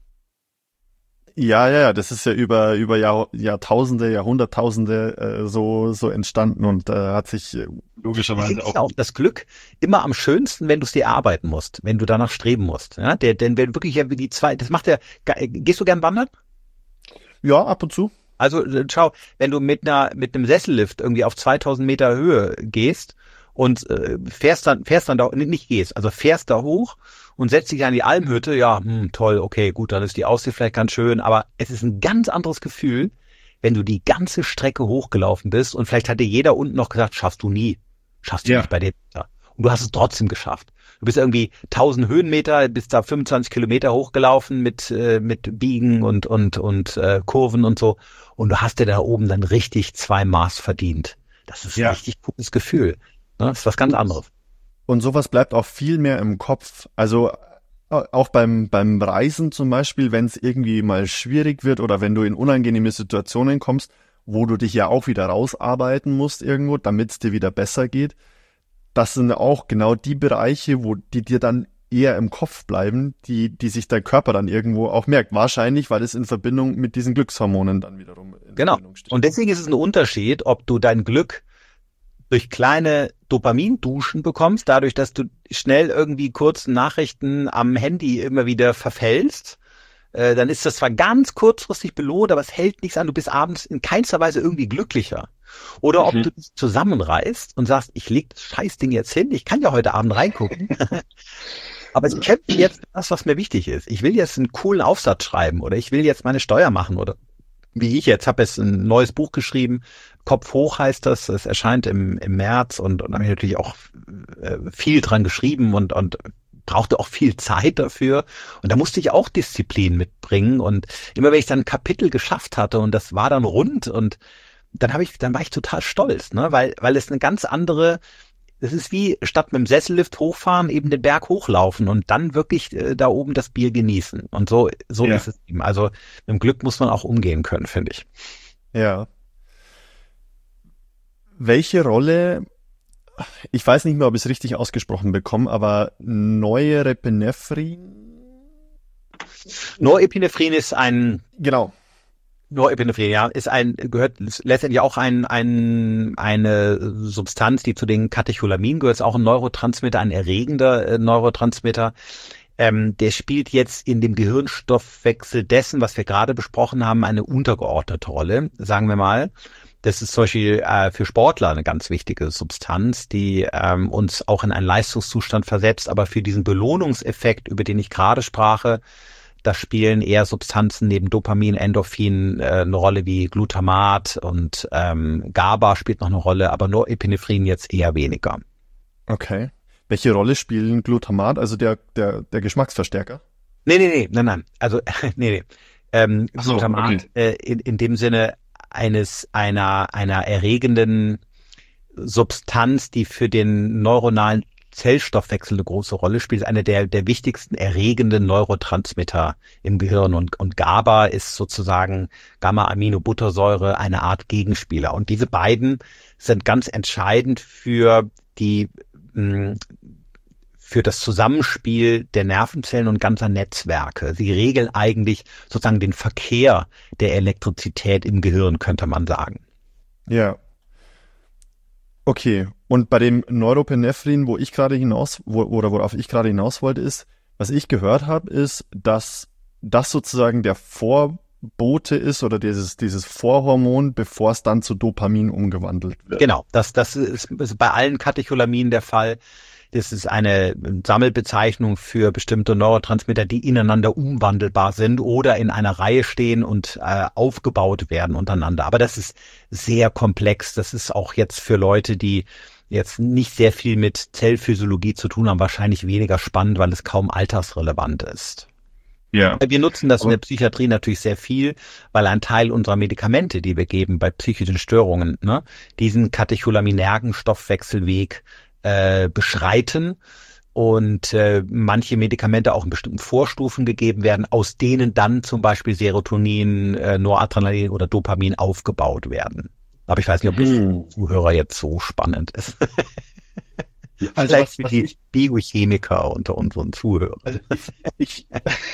Ja, das ist ja über Jahrtausende, Jahrhunderttausende so entstanden und hat sich logischerweise auch das Glück immer am schönsten, wenn du es dir erarbeiten musst, wenn du danach streben musst. Ja, denn wenn wirklich ja die zwei, das macht gehst du gern wandern? Ja, ab und zu. Also schau, wenn du mit einem Sessellift irgendwie auf 2000 Meter Höhe gehst und fährst dann da, nicht gehst, also fährst da hoch und setzt dich an die Almhütte, ja, toll, okay, gut, dann ist die Aussicht vielleicht ganz schön, aber es ist ein ganz anderes Gefühl, wenn du die ganze Strecke hochgelaufen bist und vielleicht hatte jeder unten noch gesagt, schaffst du nicht bei dem Wetter. Und du hast es trotzdem geschafft. Du bist irgendwie 1000 Höhenmeter, bist da 25 Kilometer hochgelaufen mit Biegen und Kurven und so und du hast dir da oben dann richtig 2 Maß verdient. Das ist ein richtig cooles Gefühl. Das ist was ganz anderes. Und sowas bleibt auch viel mehr im Kopf. Also auch beim Reisen zum Beispiel, wenn es irgendwie mal schwierig wird oder wenn du in unangenehme Situationen kommst, wo du dich ja auch wieder rausarbeiten musst irgendwo, damit es dir wieder besser geht. Das sind auch genau die Bereiche, die dir dann eher im Kopf bleiben, die sich dein Körper dann irgendwo auch merkt. Wahrscheinlich, weil es in Verbindung mit diesen Glückshormonen dann wiederum in Verbindung steht. Und deswegen ist es ein Unterschied, ob du dein Glück durch kleine Dopaminduschen bekommst, dadurch, dass du schnell irgendwie kurz Nachrichten am Handy immer wieder verfällst, dann ist das zwar ganz kurzfristig belohnt, aber es hält nichts an, du bist abends in keinster Weise irgendwie glücklicher. Oder ob du dich zusammenreißt und sagst, ich leg das Scheißding jetzt hin, ich kann ja heute Abend reingucken, aber ich kämpfe jetzt das, was mir wichtig ist. Ich will jetzt einen coolen Aufsatz schreiben oder ich will jetzt meine Steuer machen oder wie ich jetzt, habe jetzt ein neues Buch geschrieben, Kopf hoch heißt das, es erscheint im März und habe ich natürlich auch viel dran geschrieben und brauchte auch viel Zeit dafür und da musste ich auch Disziplin mitbringen und immer wenn ich dann ein Kapitel geschafft hatte und das war dann rund und dann war ich total stolz, ne, weil es eine ganz andere, es ist wie statt mit dem Sessellift hochfahren, eben den Berg hochlaufen und dann wirklich da oben das Bier genießen und so Ja. ist es eben. Also mit dem Glück muss man auch umgehen können, finde ich. Ja. Welche Rolle, ich weiß nicht mehr, ob ich es richtig ausgesprochen bekomme, aber Norepinephrine? Norepinephrine Genau. gehört letztendlich auch eine Substanz, die zu den Katecholaminen gehört, ist auch ein Neurotransmitter, ein erregender Neurotransmitter. Der spielt jetzt in dem Gehirnstoffwechsel dessen, was wir gerade besprochen haben, eine untergeordnete Rolle, sagen wir mal. Das ist zum Beispiel für Sportler eine ganz wichtige Substanz, die uns auch in einen Leistungszustand versetzt, aber für diesen Belohnungseffekt, über den ich gerade sprach, da spielen eher Substanzen neben Dopamin, Endorphin eine Rolle wie Glutamat und GABA spielt noch eine Rolle, aber Norepinephrine jetzt eher weniger. Okay. Welche Rolle spielen Glutamat, also der Geschmacksverstärker? Nein. Also, nee. Ach so, Glutamat in dem Sinne einer erregenden Substanz, die für den neuronalen Zellstoffwechsel eine große Rolle spielt, ist eine der wichtigsten erregenden Neurotransmitter im Gehirn und GABA ist sozusagen Gamma-Aminobuttersäure, eine Art Gegenspieler und diese beiden sind ganz entscheidend für das Zusammenspiel der Nervenzellen und ganzer Netzwerke. Sie regeln eigentlich sozusagen den Verkehr der Elektrizität im Gehirn, könnte man sagen. Ja. Okay. Und bei dem Norepinephrine, worauf ich gerade hinaus wollte, ist, was ich gehört habe, ist, dass das sozusagen der Vorbote ist oder dieses Vorhormon, bevor es dann zu Dopamin umgewandelt wird. Genau. Das ist bei allen Katecholaminen der Fall. Das ist eine Sammelbezeichnung für bestimmte Neurotransmitter, die ineinander umwandelbar sind oder in einer Reihe stehen und aufgebaut werden untereinander. Aber das ist sehr komplex. Das ist auch jetzt für Leute, die jetzt nicht sehr viel mit Zellphysiologie zu tun haben, wahrscheinlich weniger spannend, weil es kaum altersrelevant ist. Ja. Wir nutzen das in der Psychiatrie natürlich sehr viel, weil ein Teil unserer Medikamente, die wir geben bei psychischen Störungen, ne, diesen katecholaminergen Stoffwechselweg beschreiten und manche Medikamente auch in bestimmten Vorstufen gegeben werden, aus denen dann zum Beispiel Serotonin, Noradrenalin oder Dopamin aufgebaut werden. Aber ich weiß nicht, ob das für den Zuhörer jetzt so spannend ist. Also vielleicht für die Biochemiker unter unseren Zuhörern. Also ich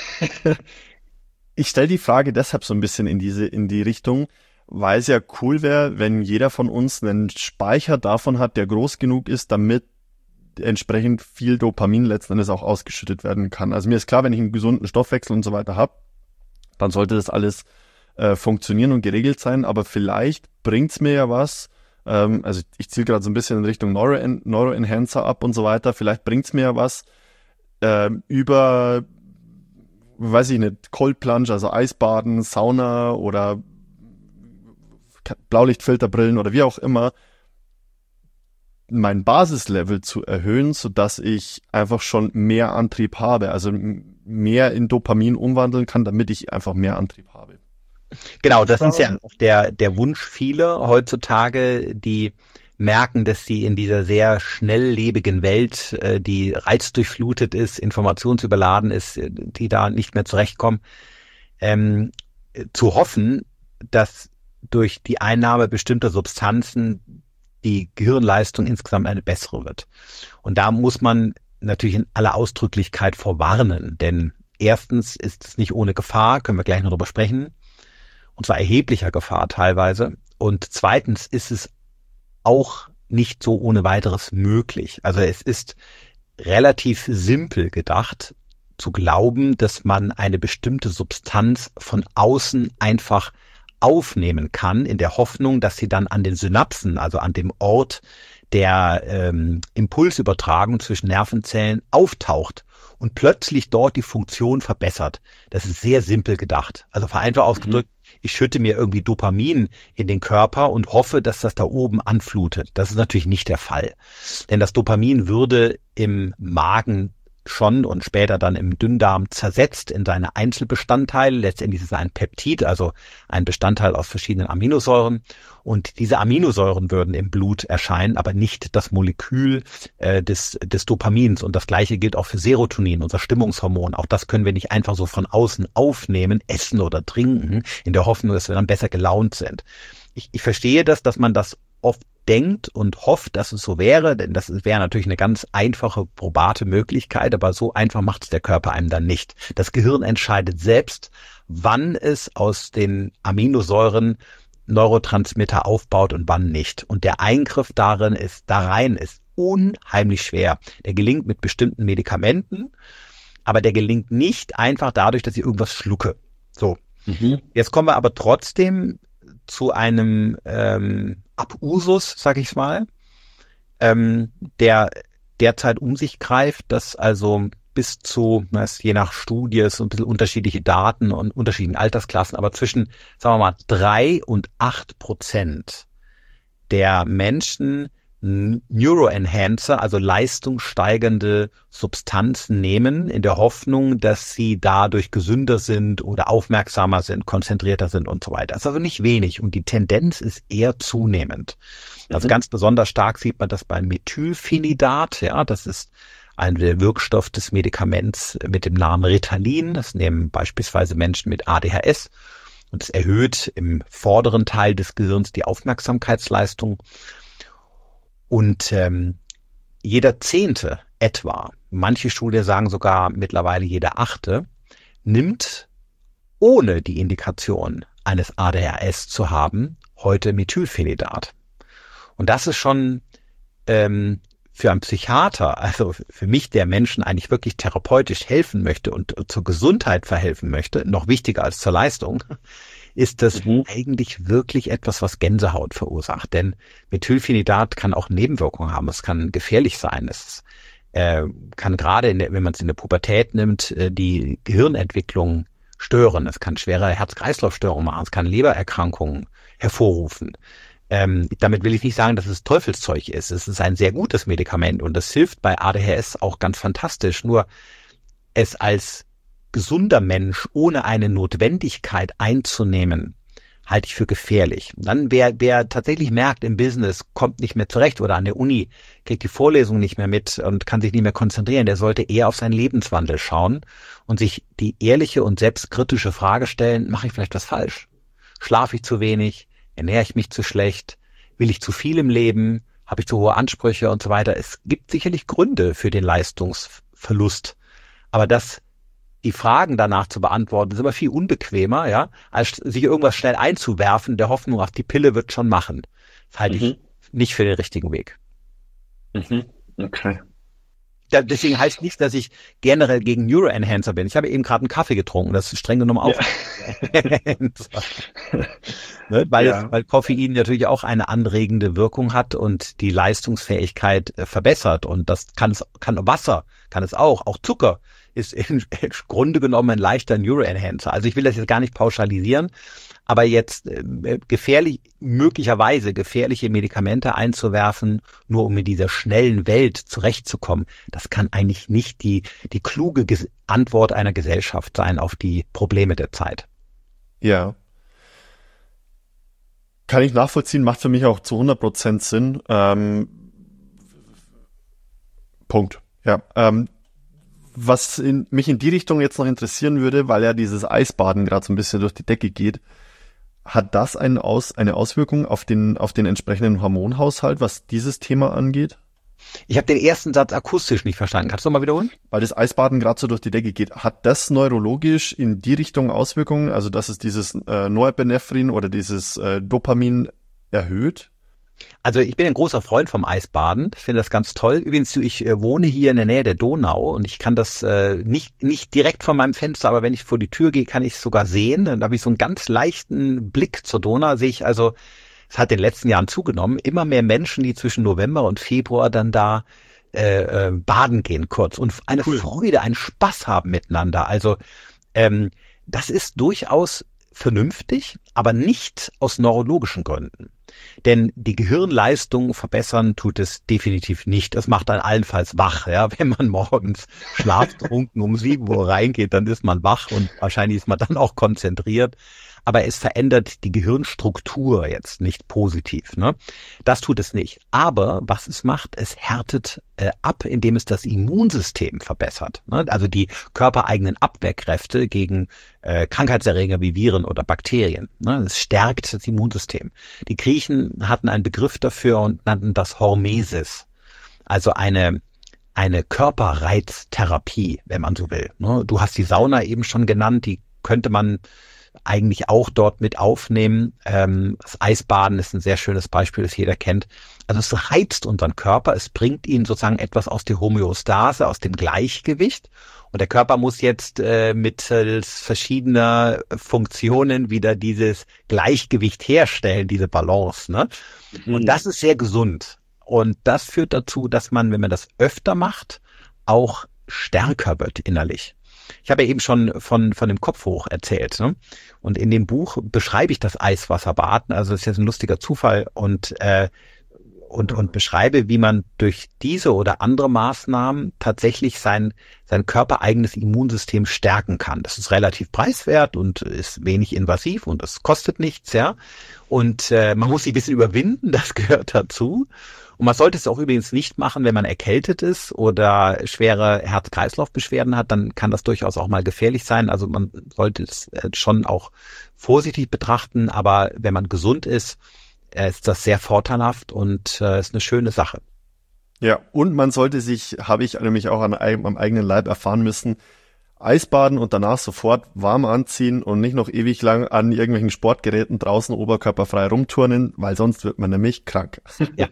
stelle die Frage deshalb so ein bisschen in die Richtung, weil es ja cool wäre, wenn jeder von uns einen Speicher davon hat, der groß genug ist, damit entsprechend viel Dopamin letzten Endes auch ausgeschüttet werden kann. Also mir ist klar, wenn ich einen gesunden Stoffwechsel und so weiter habe, dann sollte das alles funktionieren und geregelt sein, aber vielleicht bringt's mir ja was, also ich ziele gerade so ein bisschen in Richtung Neuroenhancer ab und so weiter, vielleicht bringt's mir ja was über, weiß ich nicht, Cold Plunge, also Eisbaden, Sauna oder Blaulichtfilterbrillen oder wie auch immer, mein Basislevel zu erhöhen, sodass ich einfach schon mehr Antrieb habe, also mehr in Dopamin umwandeln kann, damit ich einfach mehr Antrieb habe. Genau, das ist ja auch der Wunsch vieler heutzutage, die merken, dass sie in dieser sehr schnelllebigen Welt, die reizdurchflutet ist, informationsüberladen ist, die da nicht mehr zurechtkommen, zu hoffen, dass durch die Einnahme bestimmter Substanzen die Gehirnleistung insgesamt eine bessere wird. Und da muss man natürlich in aller Ausdrücklichkeit vorwarnen, denn erstens ist es nicht ohne Gefahr, können wir gleich noch drüber sprechen, und zwar erheblicher Gefahr teilweise. Und zweitens ist es auch nicht so ohne weiteres möglich. Also es ist relativ simpel gedacht, zu glauben, dass man eine bestimmte Substanz von außen einfach aufnehmen kann, in der Hoffnung, dass sie dann an den Synapsen, also an dem Ort der Impulsübertragung zwischen Nervenzellen auftaucht und plötzlich dort die Funktion verbessert. Das ist sehr simpel gedacht. Also vereinfacht ausgedrückt, ich schütte mir irgendwie Dopamin in den Körper und hoffe, dass das da oben anflutet. Das ist natürlich nicht der Fall. Denn das Dopamin würde im Magen schon und später dann im Dünndarm zersetzt in seine Einzelbestandteile. Letztendlich ist es ein Peptid, also ein Bestandteil aus verschiedenen Aminosäuren. Und diese Aminosäuren würden im Blut erscheinen, aber nicht das Molekül des Dopamins. Und das Gleiche gilt auch für Serotonin, unser Stimmungshormon. Auch das können wir nicht einfach so von außen aufnehmen, essen oder trinken, in der Hoffnung, dass wir dann besser gelaunt sind. Ich verstehe das, dass man das oft denkt und hofft, dass es so wäre, denn das wäre natürlich eine ganz einfache, probate Möglichkeit, aber so einfach macht es der Körper einem dann nicht. Das Gehirn entscheidet selbst, wann es aus den Aminosäuren Neurotransmitter aufbaut und wann nicht. Und der Eingriff da rein ist unheimlich schwer. Der gelingt mit bestimmten Medikamenten, aber der gelingt nicht einfach dadurch, dass ich irgendwas schlucke. So. Jetzt kommen wir aber trotzdem zu einem Abusus, sag ich's mal, der derzeit um sich greift, dass also bis zu, je nach Studie, so ein bisschen unterschiedliche Daten und unterschiedlichen Altersklassen, aber zwischen, sagen wir mal, 3 und 8% der Menschen Neuroenhancer, also leistungssteigernde Substanzen nehmen, in der Hoffnung, dass sie dadurch gesünder sind oder aufmerksamer sind, konzentrierter sind und so weiter. Das ist also nicht wenig und die Tendenz ist eher zunehmend. Also ganz besonders stark sieht man das bei Methylphenidat, ja, das ist ein Wirkstoff des Medikaments mit dem Namen Ritalin. Das nehmen beispielsweise Menschen mit ADHS und es erhöht im vorderen Teil des Gehirns die Aufmerksamkeitsleistung. Und jeder 10. etwa, manche Studien sagen sogar mittlerweile jeder 8., nimmt, ohne die Indikation eines ADHS zu haben, heute Methylphenidat. Und das ist schon für einen Psychiater, also für mich, der Menschen eigentlich wirklich therapeutisch helfen möchte und zur Gesundheit verhelfen möchte, noch wichtiger als zur Leistung, ist das eigentlich wirklich etwas, was Gänsehaut verursacht. Denn Methylphenidat kann auch Nebenwirkungen haben. Es kann gefährlich sein. Es kann gerade, wenn man es in der Pubertät nimmt, die Gehirnentwicklung stören. Es kann schwere Herz-Kreislauf-Störungen machen. Es kann Lebererkrankungen hervorrufen. Damit will ich nicht sagen, dass es Teufelszeug ist. Es ist ein sehr gutes Medikament und das hilft bei ADHS auch ganz fantastisch. Nur es als gesunder Mensch ohne eine Notwendigkeit einzunehmen, halte ich für gefährlich. Dann wer tatsächlich merkt im Business, kommt nicht mehr zurecht oder an der Uni, kriegt die Vorlesung nicht mehr mit und kann sich nicht mehr konzentrieren, der sollte eher auf seinen Lebenswandel schauen und sich die ehrliche und selbstkritische Frage stellen, mache ich vielleicht was falsch? Schlafe ich zu wenig? Ernähre ich mich zu schlecht? Will ich zu viel im Leben? Habe ich zu hohe Ansprüche und so weiter? Es gibt sicherlich Gründe für den Leistungsverlust. Aber die Fragen danach zu beantworten, ist aber viel unbequemer, ja, als sich irgendwas schnell einzuwerfen, der Hoffnung, ach, die Pille wird schon machen. Das halte ich nicht für den richtigen Weg. Okay. Deswegen heißt nicht, dass ich generell gegen Neuroenhancer bin. Ich habe eben gerade einen Kaffee getrunken, das ist streng genommen auch. Ne, weil Koffein natürlich auch eine anregende Wirkung hat und die Leistungsfähigkeit verbessert. Und das kann Wasser, kann es auch Zucker ist im Grunde genommen ein leichter Neuroenhancer. Also ich will das jetzt gar nicht pauschalisieren, aber jetzt möglicherweise gefährliche Medikamente einzuwerfen, nur um in dieser schnellen Welt zurechtzukommen, das kann eigentlich nicht die kluge Antwort einer Gesellschaft sein auf die Probleme der Zeit. Ja. Kann ich nachvollziehen, macht für mich auch zu 100% Sinn. Punkt. Ja. Was mich in die Richtung jetzt noch interessieren würde, weil ja dieses Eisbaden gerade so ein bisschen durch die Decke geht, hat das eine Auswirkung auf den entsprechenden Hormonhaushalt, was dieses Thema angeht? Ich habe den ersten Satz akustisch nicht verstanden. Kannst du mal wiederholen? Weil das Eisbaden gerade so durch die Decke geht. Hat das neurologisch in die Richtung Auswirkungen? Also dass es dieses Norepinephren oder dieses Dopamin erhöht? Also ich bin ein großer Freund vom Eisbaden. Ich finde das ganz toll. Übrigens, ich wohne hier in der Nähe der Donau und ich kann das nicht direkt von meinem Fenster, aber wenn ich vor die Tür gehe, kann ich es sogar sehen. Dann habe ich so einen ganz leichten Blick zur Donau. Sehe ich also, es hat in den letzten Jahren zugenommen, immer mehr Menschen, die zwischen November und Februar dann da baden gehen kurz und eine Freude, einen Spaß haben miteinander. Also das ist durchaus vernünftig, aber nicht aus neurologischen Gründen. Denn die Gehirnleistung verbessern tut es definitiv nicht. Es macht dann allenfalls wach. Ja, wenn man morgens schlaftrunken um 7 Uhr reingeht, dann ist man wach und wahrscheinlich ist man dann auch konzentriert. Aber es verändert die Gehirnstruktur jetzt nicht positiv, ne? Das tut es nicht. Aber was es macht, es härtet ab, indem es das Immunsystem verbessert, ne? Also die körpereigenen Abwehrkräfte gegen Krankheitserreger wie Viren oder Bakterien, ne? Es stärkt das Immunsystem. Die Griechen hatten einen Begriff dafür und nannten das Hormesis, also eine Körperreiztherapie, wenn man so will, ne? Du hast die Sauna eben schon genannt, die könnte man eigentlich auch dort mit aufnehmen. Das Eisbaden ist ein sehr schönes Beispiel, das jeder kennt. Also es reizt unseren Körper, es bringt ihn sozusagen etwas aus der Homöostase, aus dem Gleichgewicht. Und der Körper muss jetzt mittels verschiedener Funktionen wieder dieses Gleichgewicht herstellen, diese Balance, ne? Und das ist sehr gesund. Und das führt dazu, dass man, wenn man das öfter macht, auch stärker wird innerlich. Ich habe ja eben schon von dem Kopf hoch erzählt, ne? Und in dem Buch beschreibe ich das Eiswasserbaden, also das ist jetzt ein lustiger Zufall und beschreibe, wie man durch diese oder andere Maßnahmen tatsächlich sein körpereigenes Immunsystem stärken kann. Das ist relativ preiswert und ist wenig invasiv und es kostet nichts, ja. Und man muss sich ein bisschen überwinden, das gehört dazu. Und man sollte es auch übrigens nicht machen, wenn man erkältet ist oder schwere Herz-Kreislauf-Beschwerden hat, dann kann das durchaus auch mal gefährlich sein. Also man sollte es schon auch vorsichtig betrachten, aber wenn man gesund ist das sehr vorteilhaft und ist eine schöne Sache. Ja, und man sollte sich, habe ich nämlich auch am eigenen Leib erfahren müssen, Eisbaden und danach sofort warm anziehen und nicht noch ewig lang an irgendwelchen Sportgeräten draußen oberkörperfrei rumturnen, weil sonst wird man nämlich krank. Ja,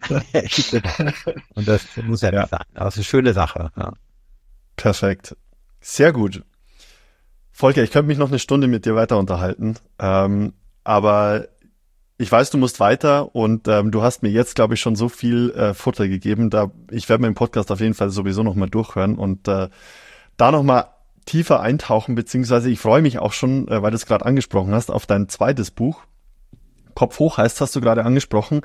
und das muss ja nicht sein. Aber es ist eine schöne Sache. Ja. Perfekt. Sehr gut. Volker, ich könnte mich noch eine Stunde mit dir weiter unterhalten, aber ich weiß, du musst weiter und du hast mir jetzt, glaube ich, schon so viel Futter gegeben. Ich werde mir den Podcast auf jeden Fall sowieso nochmal durchhören und da nochmal tiefer eintauchen, beziehungsweise ich freue mich auch schon, weil du es gerade angesprochen hast, auf dein zweites Buch. Kopf hoch heißt, hast du gerade angesprochen.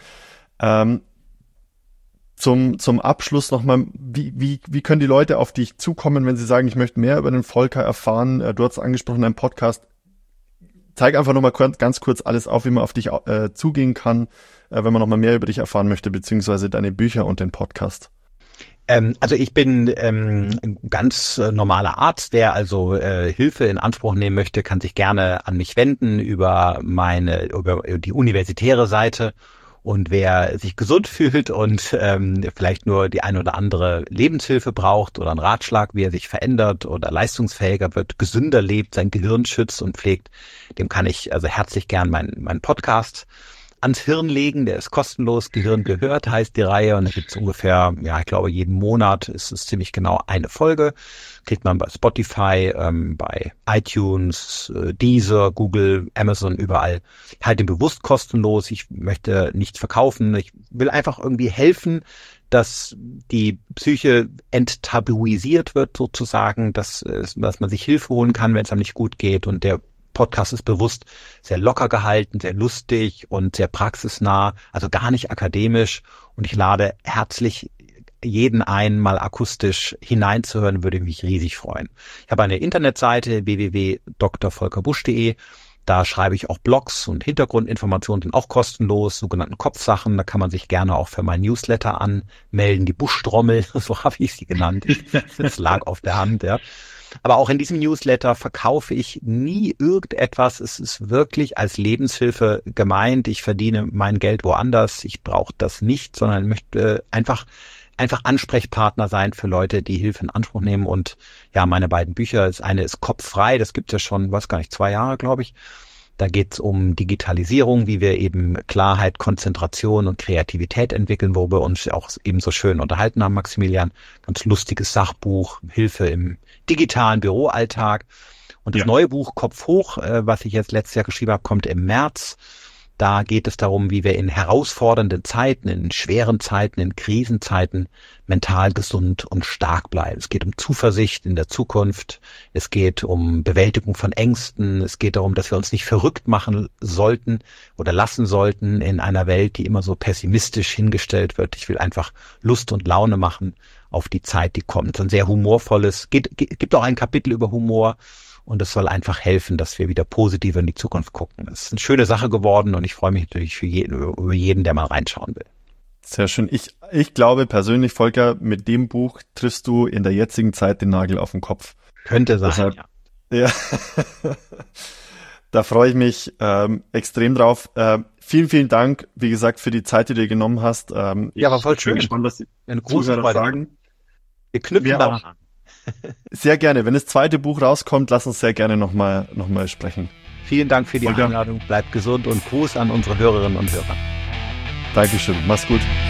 Zum Abschluss nochmal, wie können die Leute auf dich zukommen, wenn sie sagen, ich möchte mehr über den Volker erfahren? Du hast angesprochen, dein Podcast. Zeig einfach nochmal ganz kurz alles auf, wie man auf dich zugehen kann, wenn man nochmal mehr über dich erfahren möchte, beziehungsweise deine Bücher und den Podcast. Also ich bin ein ganz normaler Arzt, der also Hilfe in Anspruch nehmen möchte, kann sich gerne an mich wenden über die universitäre Seite. Und wer sich gesund fühlt und vielleicht nur die ein oder andere Lebenshilfe braucht oder einen Ratschlag, wie er sich verändert oder leistungsfähiger wird, gesünder lebt, sein Gehirn schützt und pflegt, dem kann ich also herzlich gern meinen Podcast ans Hirn legen. Der ist kostenlos. Gehirn gehört heißt die Reihe und da gibt es ungefähr, ich glaube jeden Monat ist es ziemlich genau eine Folge. Kriegt man bei Spotify, bei iTunes, Deezer, Google, Amazon, überall. Ich halte ihn bewusst kostenlos. Ich möchte nichts verkaufen. Ich will einfach irgendwie helfen, dass die Psyche enttabuisiert wird sozusagen, dass man sich Hilfe holen kann, wenn es einem nicht gut geht und der Podcast ist bewusst sehr locker gehalten, sehr lustig und sehr praxisnah, also gar nicht akademisch. Und ich lade herzlich jeden ein, mal akustisch hineinzuhören, würde mich riesig freuen. Ich habe eine Internetseite www.drvolkerbusch.de. Da schreibe ich auch Blogs und Hintergrundinformationen sind auch kostenlos, sogenannten Kopfsachen. Da kann man sich gerne auch für meinen Newsletter anmelden. Die Buschtrommel, so habe ich sie genannt. Das lag auf der Hand, ja. Aber auch in diesem Newsletter verkaufe ich nie irgendetwas. Es ist wirklich als Lebenshilfe gemeint. Ich verdiene mein Geld woanders. Ich brauche das nicht, sondern möchte einfach Ansprechpartner sein für Leute, die Hilfe in Anspruch nehmen. Und ja, meine beiden Bücher, das eine ist Kopffrei. Das gibt's ja schon, 2 Jahre, glaube ich. Da geht's um Digitalisierung, wie wir eben Klarheit, Konzentration und Kreativität entwickeln, wo wir uns auch eben so schön unterhalten haben, Maximilian. Ganz lustiges Sachbuch, Hilfe im digitalen Büroalltag. Und das neue Buch Kopf hoch, was ich jetzt letztes Jahr geschrieben habe, kommt im März. Da geht es darum, wie wir in herausfordernden Zeiten, in schweren Zeiten, in Krisenzeiten mental gesund und stark bleiben. Es geht um Zuversicht in der Zukunft. Es geht um Bewältigung von Ängsten. Es geht darum, dass wir uns nicht verrückt machen sollten oder lassen sollten in einer Welt, die immer so pessimistisch hingestellt wird. Ich will einfach Lust und Laune machen auf die Zeit, die kommt. Ein sehr humorvolles, gibt auch ein Kapitel über Humor. Und es soll einfach helfen, dass wir wieder positiver in die Zukunft gucken. Das ist eine schöne Sache geworden und ich freue mich natürlich über jeden, der mal reinschauen will. Sehr schön. Ich glaube persönlich, Volker, mit dem Buch triffst du in der jetzigen Zeit den Nagel auf den Kopf. Könnte sein, deshalb, ja. Da freue ich mich extrem drauf. Vielen, vielen Dank, wie gesagt, für die Zeit, die du dir genommen hast. Ja, war voll schön. Ich bin gespannt, was die eine große Zuhörer Freude sagen. Wir knüpfen daran an. Sehr gerne. Wenn das zweite Buch rauskommt, lass uns sehr gerne nochmal sprechen. Vielen Dank für die Volker. Einladung. Bleibt gesund und Gruß an unsere Hörerinnen und Hörer. Dankeschön. Mach's gut.